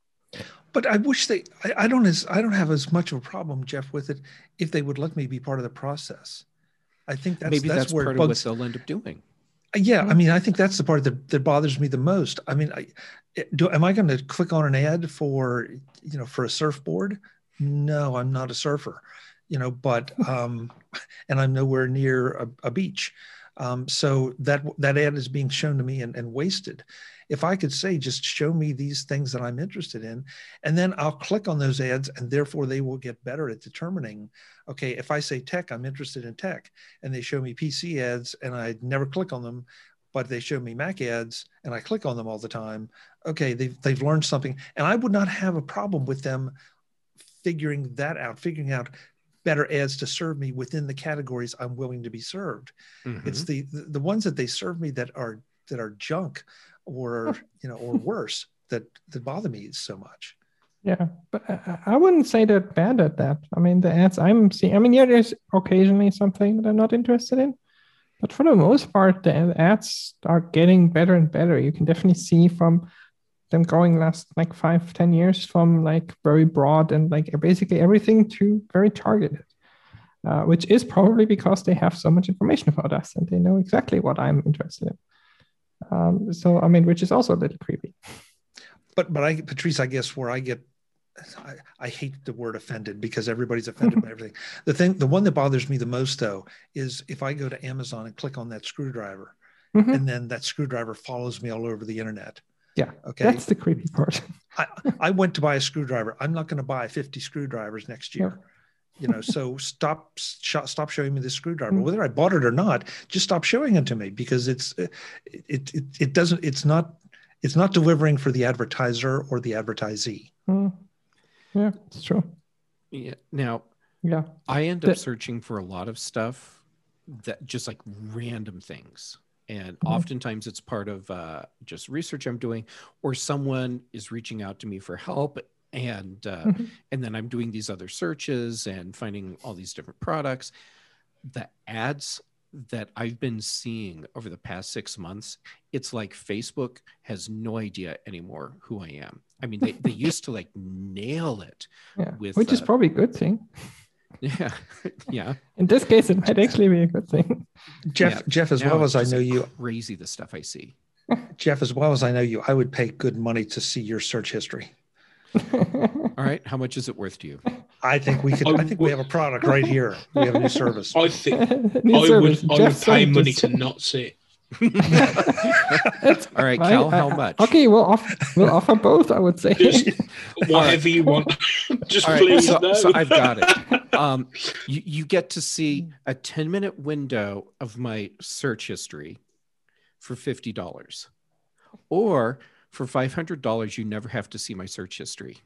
[SPEAKER 4] But I wish they, I, I don't as, I don't have as much of a problem, Jeff, with it if they would let me be part of the process. I think that's,
[SPEAKER 1] Maybe
[SPEAKER 4] that's,
[SPEAKER 1] that's,
[SPEAKER 4] where
[SPEAKER 1] part
[SPEAKER 4] it
[SPEAKER 1] of what
[SPEAKER 4] bugs.
[SPEAKER 1] they'll end up doing.
[SPEAKER 4] Yeah, I mean, I think that's the part that, that bothers me the most. I mean, I, do, am I going to click on an ad for, you know, for a surfboard? No, I'm not a surfer, you know, but, um, and I'm nowhere near a, a beach. Um, so that, that ad is being shown to me and, and wasted. If I could say, just show me these things that I'm interested in, and then I'll click on those ads, and therefore they will get better at determining, okay, if I say tech, I'm interested in tech, and they show me P C ads and I never click on them, but they show me Mac ads and I click on them all the time. Okay, they've, they've learned something. And I would not have a problem with them figuring that out, figuring out better ads to serve me within the categories I'm willing to be served.
[SPEAKER 1] Mhm.
[SPEAKER 4] It's the, the the ones that they serve me that are that are junk or, you know, or worse that that bother me so much.
[SPEAKER 2] Yeah, but I, I wouldn't say they're bad at that. I mean, the ads I'm seeing, I mean, yeah, there's occasionally something that I'm not interested in, but for the most part, the ads are getting better and better. You can definitely see from them going last like five, ten years from like very broad and like basically everything to very targeted, uh, which is probably because they have so much information about us and they know exactly what I'm interested in. Um, so, I mean, which is also a little creepy.
[SPEAKER 4] But but I, Patrice, I guess where I get, I, I hate the word offended because everybody's offended by everything. The thing, the one that bothers me the most though, is if I go to Amazon and click on that screwdriver,
[SPEAKER 2] Mhm.
[SPEAKER 4] and then that screwdriver follows me all over the internet.
[SPEAKER 2] Yeah,
[SPEAKER 4] Okay.
[SPEAKER 2] that's the creepy part.
[SPEAKER 4] I, I went to buy a screwdriver. I'm not going to buy fifty screwdrivers next year.
[SPEAKER 2] Yeah.
[SPEAKER 4] You know, so stop, sh- stop showing me this screwdriver,
[SPEAKER 2] Mm.
[SPEAKER 4] whether I bought it or not, just stop showing it to me because it's, it, it, it doesn't, it's not, it's not delivering for the advertiser or the advertisee.
[SPEAKER 2] Mm. Yeah, it's true.
[SPEAKER 1] Yeah. Now,
[SPEAKER 2] Yeah.
[SPEAKER 1] I end up
[SPEAKER 2] The-
[SPEAKER 1] searching for a lot of stuff that just like random things. And
[SPEAKER 2] Mhm.
[SPEAKER 1] oftentimes it's part of uh, just research I'm doing, or someone is reaching out to me for help. And uh,
[SPEAKER 2] Mhm.
[SPEAKER 1] and then I'm doing these other searches and finding all these different products. The ads that I've been seeing over the past six months, it's like Facebook has no idea anymore who I am. I mean, they, they used to like nail it.
[SPEAKER 2] Yeah.
[SPEAKER 1] With,
[SPEAKER 2] Which is
[SPEAKER 1] uh,
[SPEAKER 2] probably a good thing.
[SPEAKER 1] Yeah. Yeah.
[SPEAKER 2] In this case, it might actually be a good thing.
[SPEAKER 4] Jeff,
[SPEAKER 1] Yeah,
[SPEAKER 4] Jeff, as
[SPEAKER 1] now
[SPEAKER 4] well
[SPEAKER 1] it's
[SPEAKER 4] as I
[SPEAKER 1] just,
[SPEAKER 4] know
[SPEAKER 1] like,
[SPEAKER 4] you,
[SPEAKER 1] crazy the stuff I see.
[SPEAKER 4] Jeff, as well as I know you, I would pay good money to see your search history.
[SPEAKER 1] All right. How much is it worth to you?
[SPEAKER 4] I think we could, I think we have a product right here. We have a new service.
[SPEAKER 3] I think
[SPEAKER 2] New
[SPEAKER 3] I
[SPEAKER 2] service.
[SPEAKER 3] would I
[SPEAKER 2] Jeff
[SPEAKER 3] would pay
[SPEAKER 2] Sanders.
[SPEAKER 3] money to not see it.
[SPEAKER 2] It's
[SPEAKER 1] All right,
[SPEAKER 2] fine.
[SPEAKER 1] Cal,
[SPEAKER 2] I-
[SPEAKER 1] how
[SPEAKER 2] I-
[SPEAKER 1] much?
[SPEAKER 2] Okay, we'll offer, we'll offer both, I would say.
[SPEAKER 3] Just whatever you want. Just
[SPEAKER 1] All right,
[SPEAKER 3] please
[SPEAKER 1] so,
[SPEAKER 3] no.
[SPEAKER 1] so I've got it. Um, you, you get to see a ten minute window of my search history for fifty dollars. Or for five hundred dollars, you never have to see my search history.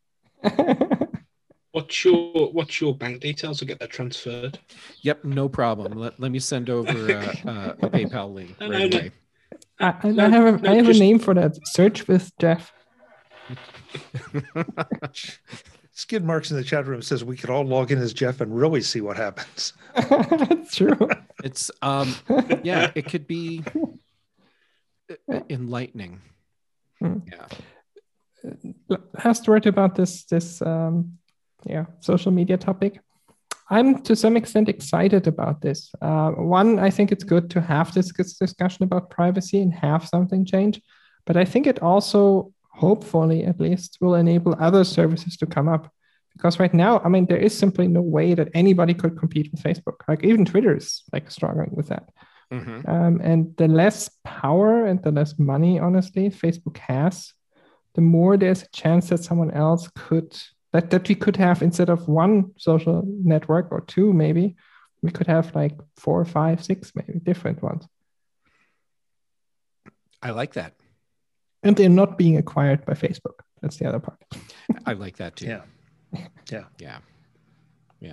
[SPEAKER 3] What's your what's your bank details? I'll get that transferred.
[SPEAKER 1] Yep, no problem. Let, let me send over a, a, a PayPal link
[SPEAKER 3] No,
[SPEAKER 1] right
[SPEAKER 3] no, no.
[SPEAKER 1] away.
[SPEAKER 2] I, I
[SPEAKER 3] No,
[SPEAKER 2] have, a,
[SPEAKER 3] no,
[SPEAKER 2] I have
[SPEAKER 3] just-
[SPEAKER 2] a name for that. Search with Jeff.
[SPEAKER 4] Skid Marks in the chat room says we could all log in as Jeff and really see what happens.
[SPEAKER 2] That's true.
[SPEAKER 1] It's, um, yeah, it could be enlightening.
[SPEAKER 2] Hmm.
[SPEAKER 1] Yeah.
[SPEAKER 2] Last word about this this um, yeah social media topic. I'm to some extent excited about this. Uh, one, I think it's good to have this dis- discussion about privacy and have something change, but I think it also, hopefully at least, will enable other services to come up. Because right now, I mean, there is simply no way that anybody could compete with Facebook. Like even Twitter is like struggling with that.
[SPEAKER 1] Mhm.
[SPEAKER 2] Um, and the less power and the less money, honestly, Facebook has, the more there's a chance that someone else could, that, that we could have, instead of one social network or two, maybe, we could have like four, five, six, maybe different ones.
[SPEAKER 1] I like that.
[SPEAKER 2] And they're not being acquired by Facebook. That's the other part.
[SPEAKER 1] I like that too.
[SPEAKER 4] Yeah. Yeah.
[SPEAKER 1] Yeah. Yeah.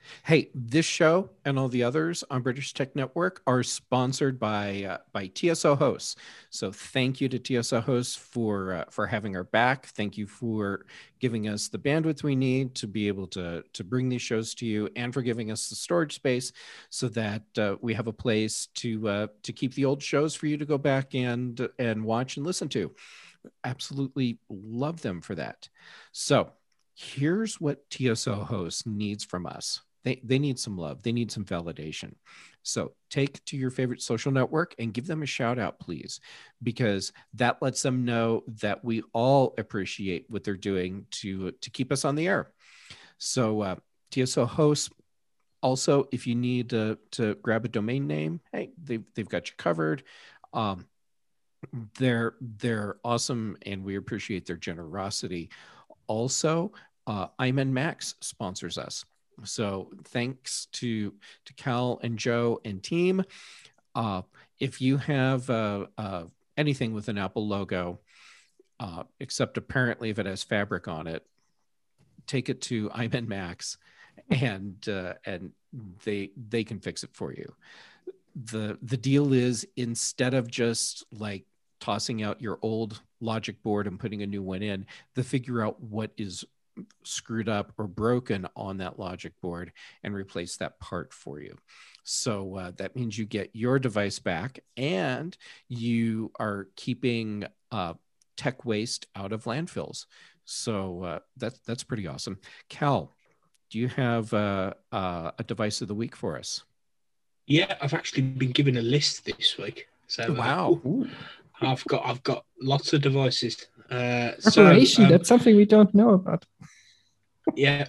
[SPEAKER 1] Hey, this show and all the others on British Tech Network are sponsored by uh, by T S O hosts. So thank you to T S O hosts for uh, for having our back. Thank you for giving us the bandwidth we need to be able to to bring these shows to you, and for giving us the storage space so that uh, we have a place to uh, to keep the old shows for you to go back and and watch and listen to. Absolutely love them for that. So here's what T S O hosts needs from us. They, they need some love. They need some validation. So take to your favorite social network and give them a shout out, please, because that lets them know that we all appreciate what they're doing to, to keep us on the air. So uh, T S O hosts, also, if you need to, to grab a domain name, hey, they've, they've got you covered. Um, they're, they're awesome, and we appreciate their generosity. Also, uh, Iman Max sponsors us. So thanks to, to Cal and Joe and team. Uh, if you have uh, uh, anything with an Apple logo, uh, except apparently if it has fabric on it, take it to Iman Max, and uh, and they they can fix it for you. The the deal is, instead of just like tossing out your old Logic board and putting a new one in, they figure out what is screwed up or broken on that Logic board and replace that part for you. So uh, that means you get your device back, and you are keeping uh, tech waste out of landfills. So uh, that's that's pretty awesome. Cal, do you have uh, uh, a device of the week for us?
[SPEAKER 3] Yeah, I've actually been given a list this week. So
[SPEAKER 1] wow,
[SPEAKER 3] uh, I've got I've got lots of devices. Uh,
[SPEAKER 2] Preparation,
[SPEAKER 3] so, um,
[SPEAKER 2] that's something we don't know about.
[SPEAKER 3] Yeah.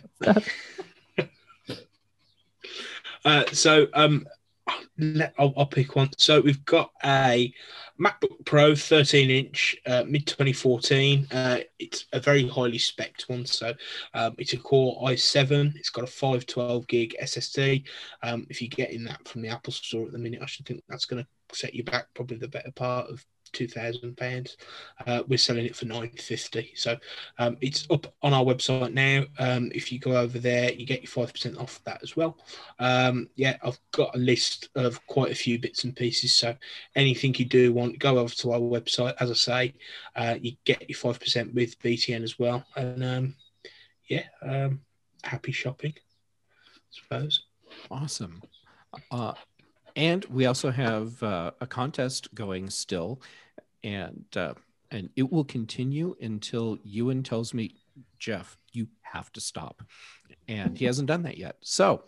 [SPEAKER 3] uh, so um, let, I'll, I'll pick one. So we've got a MacBook Pro thirteen inch, uh, mid twenty fourteen. Uh, it's a very highly spec'd one. So um, it's a Core i seven. It's got a five twelve gig S S D. Um, if you're getting that from the Apple Store at the minute, I should think that's going to set you back probably the better part of two thousand pounds. Uh, we're selling it for nine fifty. So um, it's up on our website now. Um, if you go over there, you get your five percent off that as well. Um, yeah, I've got a list of quite a few bits and pieces. So anything you do want, go over to our website. As I say, uh, you get your five percent with B T N as well. And um, yeah, um, happy shopping, I suppose.
[SPEAKER 1] Awesome. Uh, and we also have uh, a contest going still, and uh, and it will continue until Ewan tells me, Jeff, you have to stop. And he hasn't done that yet. So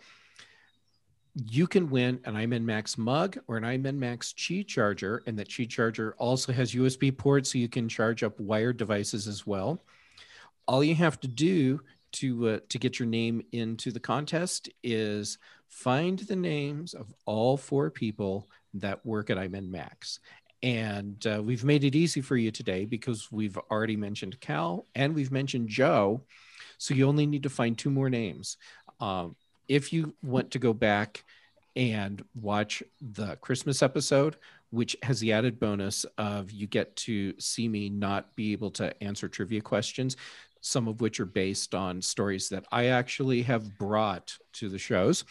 [SPEAKER 1] you can win an Iman Max mug or an Iman Max Qi charger, and that Qi charger also has U S B ports, so you can charge up wired devices as well. All you have to do to uh, to get your name into the contest is find the names of all four people that work at Iman Max. And uh, we've made it easy for you today because we've already mentioned Cal and we've mentioned Joe. So you only need to find two more names. Um, if you want to go back and watch the Christmas episode, which has the added bonus of you get to see me not be able to answer trivia questions, some of which are based on stories that I actually have brought to the shows.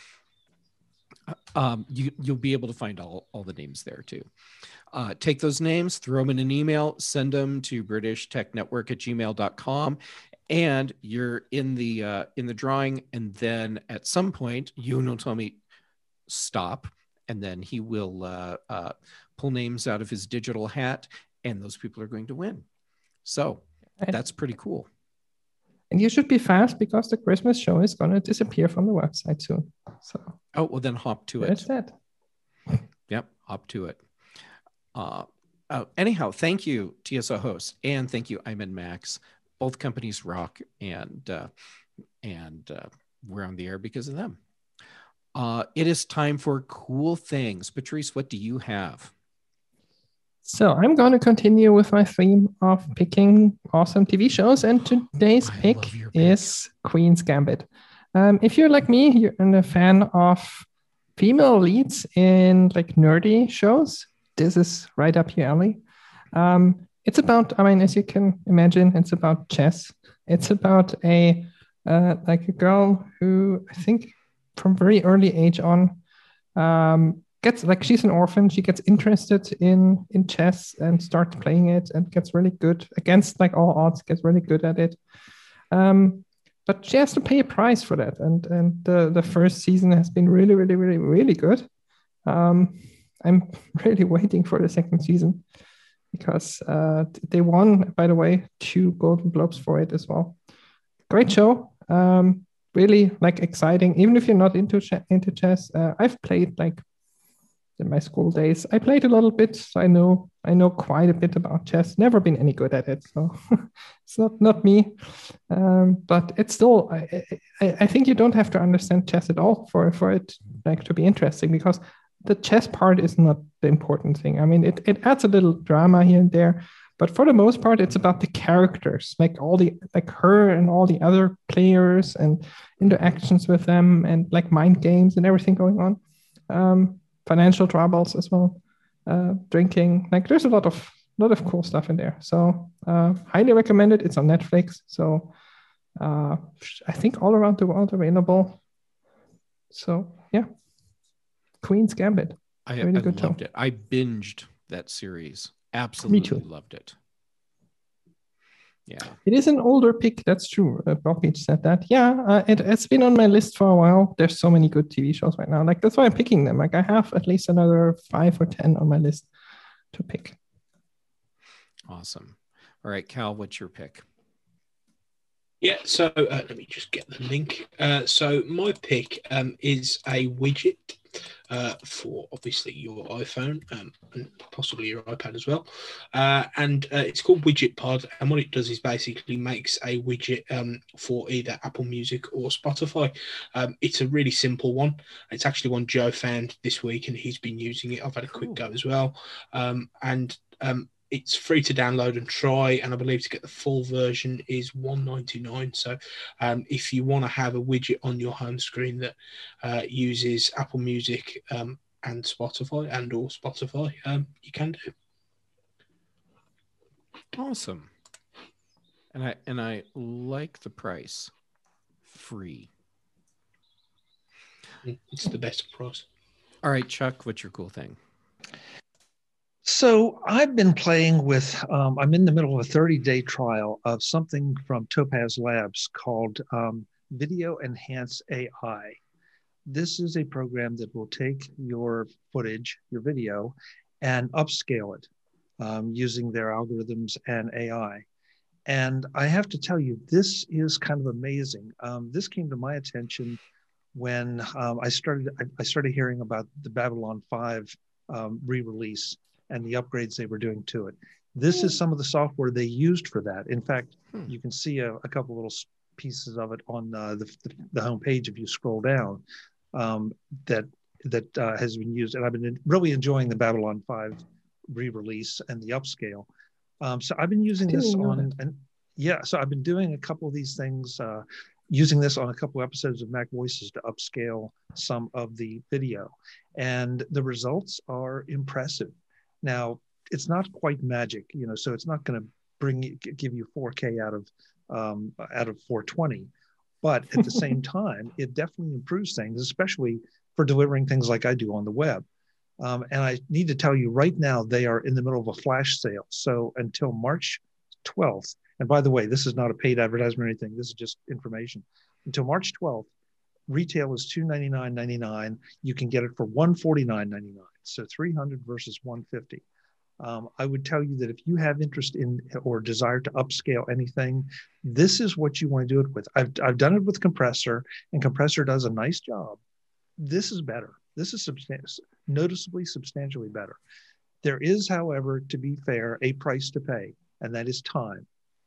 [SPEAKER 1] Um, you, you'll be able to find all, all the names there too. Uh, take those names, throw them in an email, send them to british tech network at gmail dot com, and you're in the uh, in the drawing. And then at some point, Ewan will tell me stop, and then he will uh, uh, pull names out of his digital hat, and those people are going to win. So that's pretty cool.
[SPEAKER 2] And you should be fast because the Christmas show is going to disappear from the website soon. So,
[SPEAKER 1] oh, well, then hop to it.
[SPEAKER 2] That's that.
[SPEAKER 1] Yep, hop to it. Uh, uh, anyhow, thank you, T S O hosts, and thank you, Iman Max. Both companies rock, and uh, and uh, we're on the air because of them. Uh, it is time for cool things. Patrice, what do you have?
[SPEAKER 2] So I'm going to continue with my theme of picking awesome T V shows, and today's
[SPEAKER 1] I
[SPEAKER 2] pick
[SPEAKER 1] love your
[SPEAKER 2] is Queen's Gambit. Um, if you're like me, you're a fan of female leads in like nerdy shows, this is right up your alley. Um, it's about, I mean, as you can imagine, it's about chess. It's about a uh, like a girl who I think from very early age on. Um, gets like she's an orphan. She gets interested in in chess and starts playing it and gets really good against like all odds. Gets really good at it. Um, but she has to pay a price for that. And and the the first season has been really really really really good. Um, I'm really waiting for the second season because uh, they won, by the way, two Golden Globes for it as well. Great show. Um, really like exciting. Even if you're not into ch- into chess, uh, I've played like in my school days. I played a little bit, so I know I know quite a bit about chess. Never been any good at it, so it's not not me. Um, but it's still, I, I I think you don't have to understand chess at all for for it like to be interesting, because the chess part is not the important thing. I mean, it it adds a little drama here and there, but for the most part, it's about the characters, like all the like her and all the other players and interactions with them, and like mind games and everything going on. Um, financial troubles as well, uh, drinking. Like there's a lot of lot of cool stuff in there. So uh, highly recommend it. It's on Netflix. So uh, I think all around the world available. So yeah, Queen's Gambit.
[SPEAKER 1] I,
[SPEAKER 2] really
[SPEAKER 1] I
[SPEAKER 2] good
[SPEAKER 1] loved
[SPEAKER 2] show.
[SPEAKER 1] it. I binged that series. Absolutely
[SPEAKER 2] too.
[SPEAKER 1] loved it. Yeah.
[SPEAKER 2] It is an older pick. That's true. Uh, Bob Beach said that. Yeah, uh, it, it's been on my list for a while. There's so many good T V shows right now. Like that's why I'm picking them. Like I have at least another five or ten on my list to pick.
[SPEAKER 1] Awesome. All right, Cal, what's your pick?
[SPEAKER 3] Yeah, so uh, let me just get the link. Uh, so my pick um, is a widget uh, for obviously your iPhone um, and possibly your iPad as well. Uh, and uh, it's called Widget Pod. And what it does is basically makes a widget um, for either Apple Music or Spotify. Um, it's a really simple one. It's actually one Joe found this week and he's been using it. I've had a quick go as well. Um, and um, it's free to download and try, and I believe to get the full version is one ninety-nine. So um, if you want to have a widget on your home screen that uh, uses Apple Music um, and Spotify and or Spotify, um, you can do.
[SPEAKER 1] Awesome. And I and I like the price. Free.
[SPEAKER 3] It's the best price.
[SPEAKER 1] All right, Chuck, what's your cool thing?
[SPEAKER 4] So I've been playing with, um, I'm in the middle of a thirty-day trial of something from Topaz Labs called um, Video Enhance A I. This is a program that will take your footage, your video, and upscale it um, using their algorithms and A I. And I have to tell you, this is kind of amazing. Um, this came to my attention when um, I started I, I started hearing about the Babylon five um, re-release and the upgrades they were doing to it. This is some of the software they used for that. In fact, hmm. you can see a, a couple little pieces of it on uh, the, the, the homepage if you scroll down um, that that uh, has been used. And I've been really enjoying the Babylon five re-release and the upscale. Um, so I've been using this on, and yeah, so I've been doing a couple of these things, uh, using this on a couple of episodes of Mac Voices to upscale some of the video. And the results are impressive. Now, it's not quite magic, you know, so it's not going to bring give you four K out of um, out of four twenty, but at the same time, it definitely improves things, especially for delivering things like I do on the web. Um, and I need to tell you right now, they are in the middle of a flash sale. So until March twelfth, and by the way, this is not a paid advertisement or anything, this is just information. Until March twelfth, retail is two ninety-nine ninety-nine. You can get it for one forty-nine ninety-nine. So three hundred versus one fifty. Um, I would tell you that if you have interest in or desire to upscale anything, this is what you want to do it with. I've, I've done it with Compressor, and Compressor does a nice job. This is better. This is substan- noticeably, substantially better. There is, however, to be fair, a price to pay, and that is time.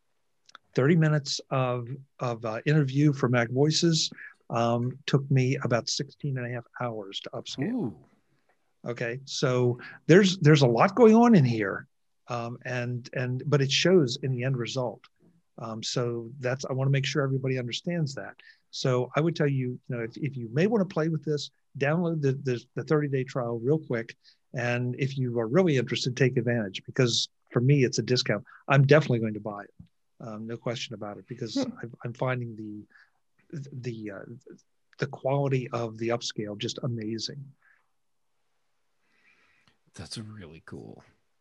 [SPEAKER 4] thirty minutes of, of uh, interview for Mac Voices um, took me about sixteen and a half hours to upscale.
[SPEAKER 1] Ooh.
[SPEAKER 4] Okay, so there's there's a lot going on in here, um, and and but it shows in the end result. Um, so that's I want to make sure everybody understands that. So I would tell you, you know, if, if you may want to play with this, download the the, the thirty-day trial real quick, and if you are really interested, take advantage, because for me it's a discount. I'm definitely going to buy it, um, no question about it, because
[SPEAKER 2] hmm.
[SPEAKER 4] I'm, I'm finding the the uh, the quality of the upscale just amazing.
[SPEAKER 1] That's really cool.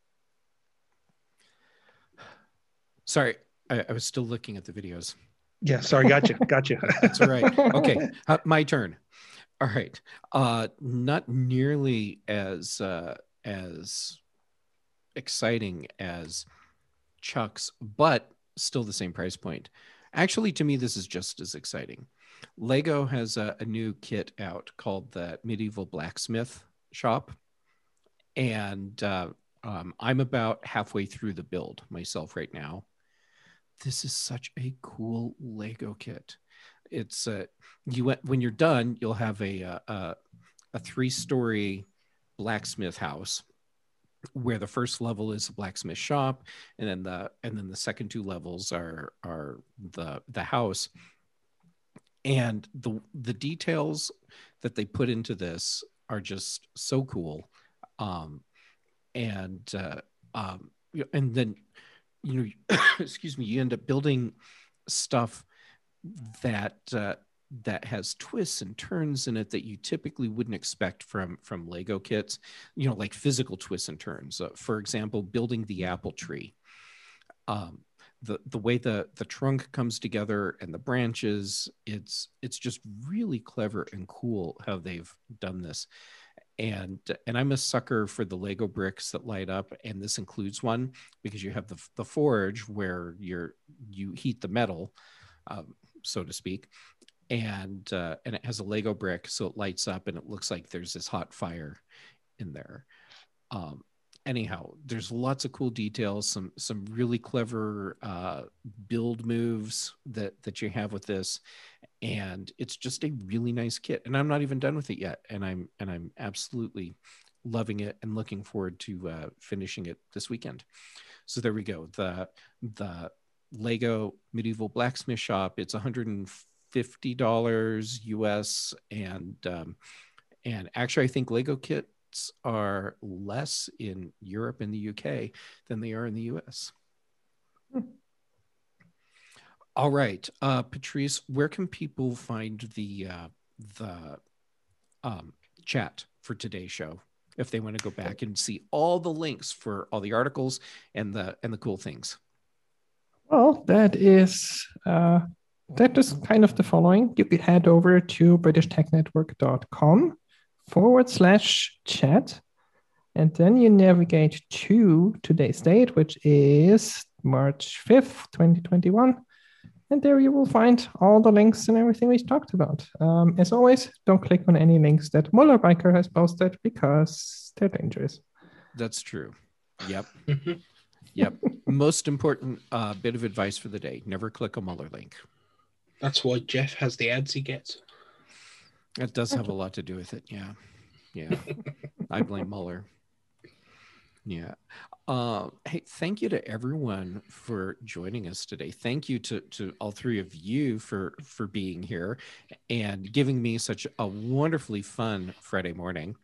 [SPEAKER 1] Sorry, I, I was still looking at the videos.
[SPEAKER 4] Yeah, sorry, gotcha, gotcha.
[SPEAKER 1] That's all right. Okay, uh, my turn. All right. Uh, not nearly as uh, as exciting as Chuck's, but still the same price point. Actually, to me, this is just as exciting. Lego has a, a new kit out called the Medieval Blacksmith Shop. And uh, um, I'm about halfway through the build myself right now. This is such a cool Lego kit. It's uh, you when you're done, you'll have a a, a three-story blacksmith house, where the first level is a blacksmith shop, and then the and then the second two levels are are the the house. And the the details that they put into this are just so cool. Um, and uh, um, and then you know, excuse me, you end up building stuff that uh, that has twists and turns in it that you typically wouldn't expect from from Lego kits. You know, like physical twists and turns. Uh, for example, building the apple tree. Um, the the way the the trunk comes together and the branches, it's it's just really clever and cool how they've done this. And and I'm a sucker for the Lego bricks that light up, and this includes one because you have the the forge where you're you heat the metal, um, so to speak, and uh, and it has a Lego brick, so it lights up and it looks like there's this hot fire in there. Um, anyhow, there's lots of cool details, some some really clever uh, build moves that that you have with this. And it's just a really nice kit, and I'm not even done with it yet, and I'm and I'm absolutely loving it and looking forward to uh, finishing it this weekend. So there we go. The the Lego Medieval Blacksmith Shop. It's one hundred fifty dollars U S, and um, and actually I think Lego kits are less in Europe and the U K than they are in the U S. Hmm. All right, uh, Patrice, where can people find the uh, the um, chat for today's show if they want to go back and see all the links for all the articles and the and the cool things?
[SPEAKER 2] Well, that is uh, that is kind of the following. You could head over to british tech network dot com forward slash chat, and then you navigate to today's date, which is March fifth, twenty twenty-one. And there you will find all the links and everything we talked about. Um, as always, don't click on any links that Muller Biker has posted because they're dangerous.
[SPEAKER 1] That's true. Yep. Yep. Most important uh, bit of advice for the day. Never click a Muller link.
[SPEAKER 3] That's why Jeff has the ads he gets.
[SPEAKER 1] It does have a lot to do with it. Yeah. Yeah. I blame Muller. Yeah. Uh, hey, thank you to everyone for joining us today. Thank you to, to all three of you for, for being here and giving me such a wonderfully fun Friday morning.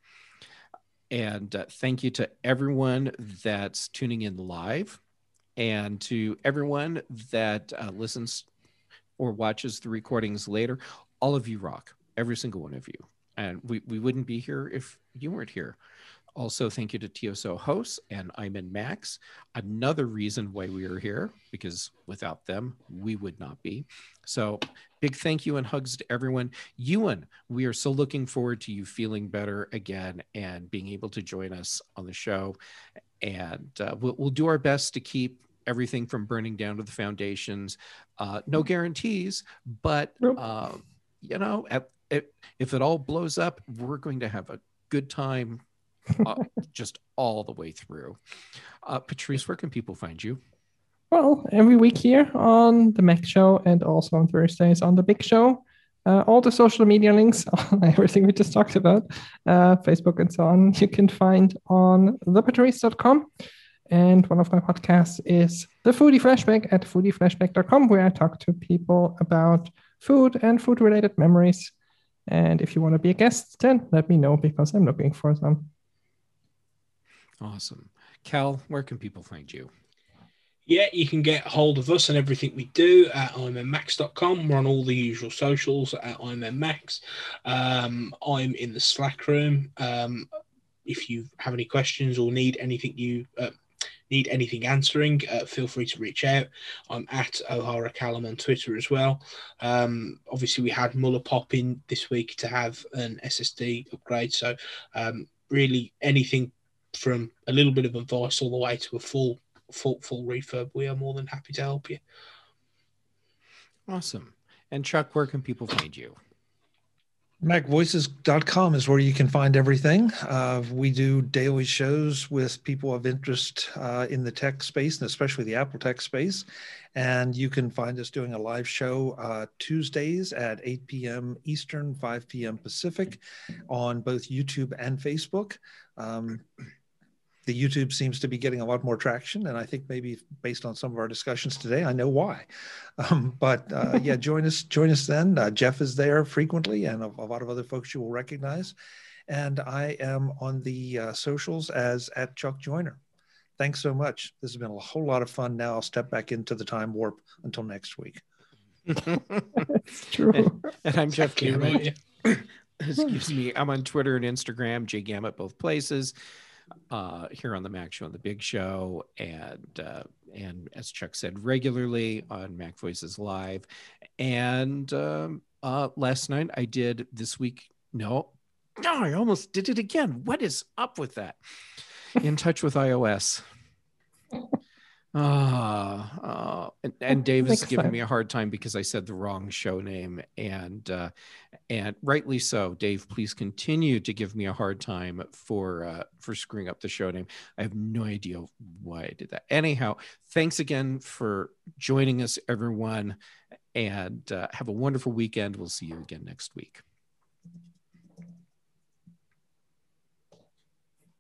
[SPEAKER 1] And uh, thank you to everyone that's tuning in live, and to everyone that uh, listens or watches the recordings later. All of you rock, every single one of you. And we, we wouldn't be here if you weren't here. Also, thank you to T S O hosts and I'm in Max. Another reason why we are here, because without them, we would not be. So big thank you and hugs to everyone. Ewan, we are so looking forward to you feeling better again and being able to join us on the show. And uh, we'll, we'll do our best to keep everything from burning down to the foundations. Uh, no guarantees, but, uh, you know, at, at, if it all blows up, we're going to have a good time. Uh, just all the way through. Uh, Patrice, where can people find you?
[SPEAKER 2] Well, every week here on the Mac Show and also on Thursdays on the Big Show. Uh, all the social media links on everything we just talked about, uh, Facebook and so on, you can find on the patrice dot com. And one of my podcasts is the Foodie Flashback at foodie flashback dot com, where I talk to people about food and food-related memories. And if you want to be a guest, then let me know because I'm looking for some.
[SPEAKER 1] Awesome. Cal, where can people find you?
[SPEAKER 3] Yeah, you can get hold of us and everything we do at I M M Max dot com. We're on all the usual socials at I M M Max. Um, I'm in the Slack room. Um, if you have any questions or need anything you uh, need anything answering, uh, feel free to reach out. I'm at O'Hara Callum on Twitter as well. Um, obviously, we had Muller pop in this week to have an S S D upgrade. So um, really anything from a little bit of advice all the way to a full full full refurb, we are more than happy to help you.
[SPEAKER 1] Awesome. And Chuck, where can people find you?
[SPEAKER 4] Mac Voices dot com is where you can find everything. Uh, we do daily shows with people of interest uh, in the tech space, and especially the Apple tech space. And you can find us doing a live show uh, Tuesdays at eight p.m. Eastern, five p.m. Pacific on both YouTube and Facebook. Um, The YouTube seems to be getting a lot more traction, and I think maybe based on some of our discussions today, I know why. Um, but uh, yeah, join us. Join us then. Uh, Jeff is there frequently, and a, a lot of other folks you will recognize. And I am on the uh, socials as at Chuck Joyner. Thanks so much. This has been a whole lot of fun. Now I'll step back into the time warp until next week.
[SPEAKER 2] It's true.
[SPEAKER 1] And, and I'm Jeff Gamet.
[SPEAKER 3] Right, yeah.
[SPEAKER 1] Excuse me. I'm on Twitter and Instagram, J Gamet, both places. Uh, here on the Mac Show and the Big Show, and uh, and as Chuck said, regularly on Mac Voices Live. And um, uh, last night I did this week. No, no, I almost did it again. What is up with that? In Touch with iOS. Uh, uh, and, and Dave is giving
[SPEAKER 2] time.
[SPEAKER 1] me a hard time because I said the wrong show name, and uh, and rightly so. Dave, please continue to give me a hard time for uh, for screwing up the show name. I have no idea why I did that. Anyhow, thanks again for joining us, everyone, and uh, have a wonderful weekend. We'll see you again next week.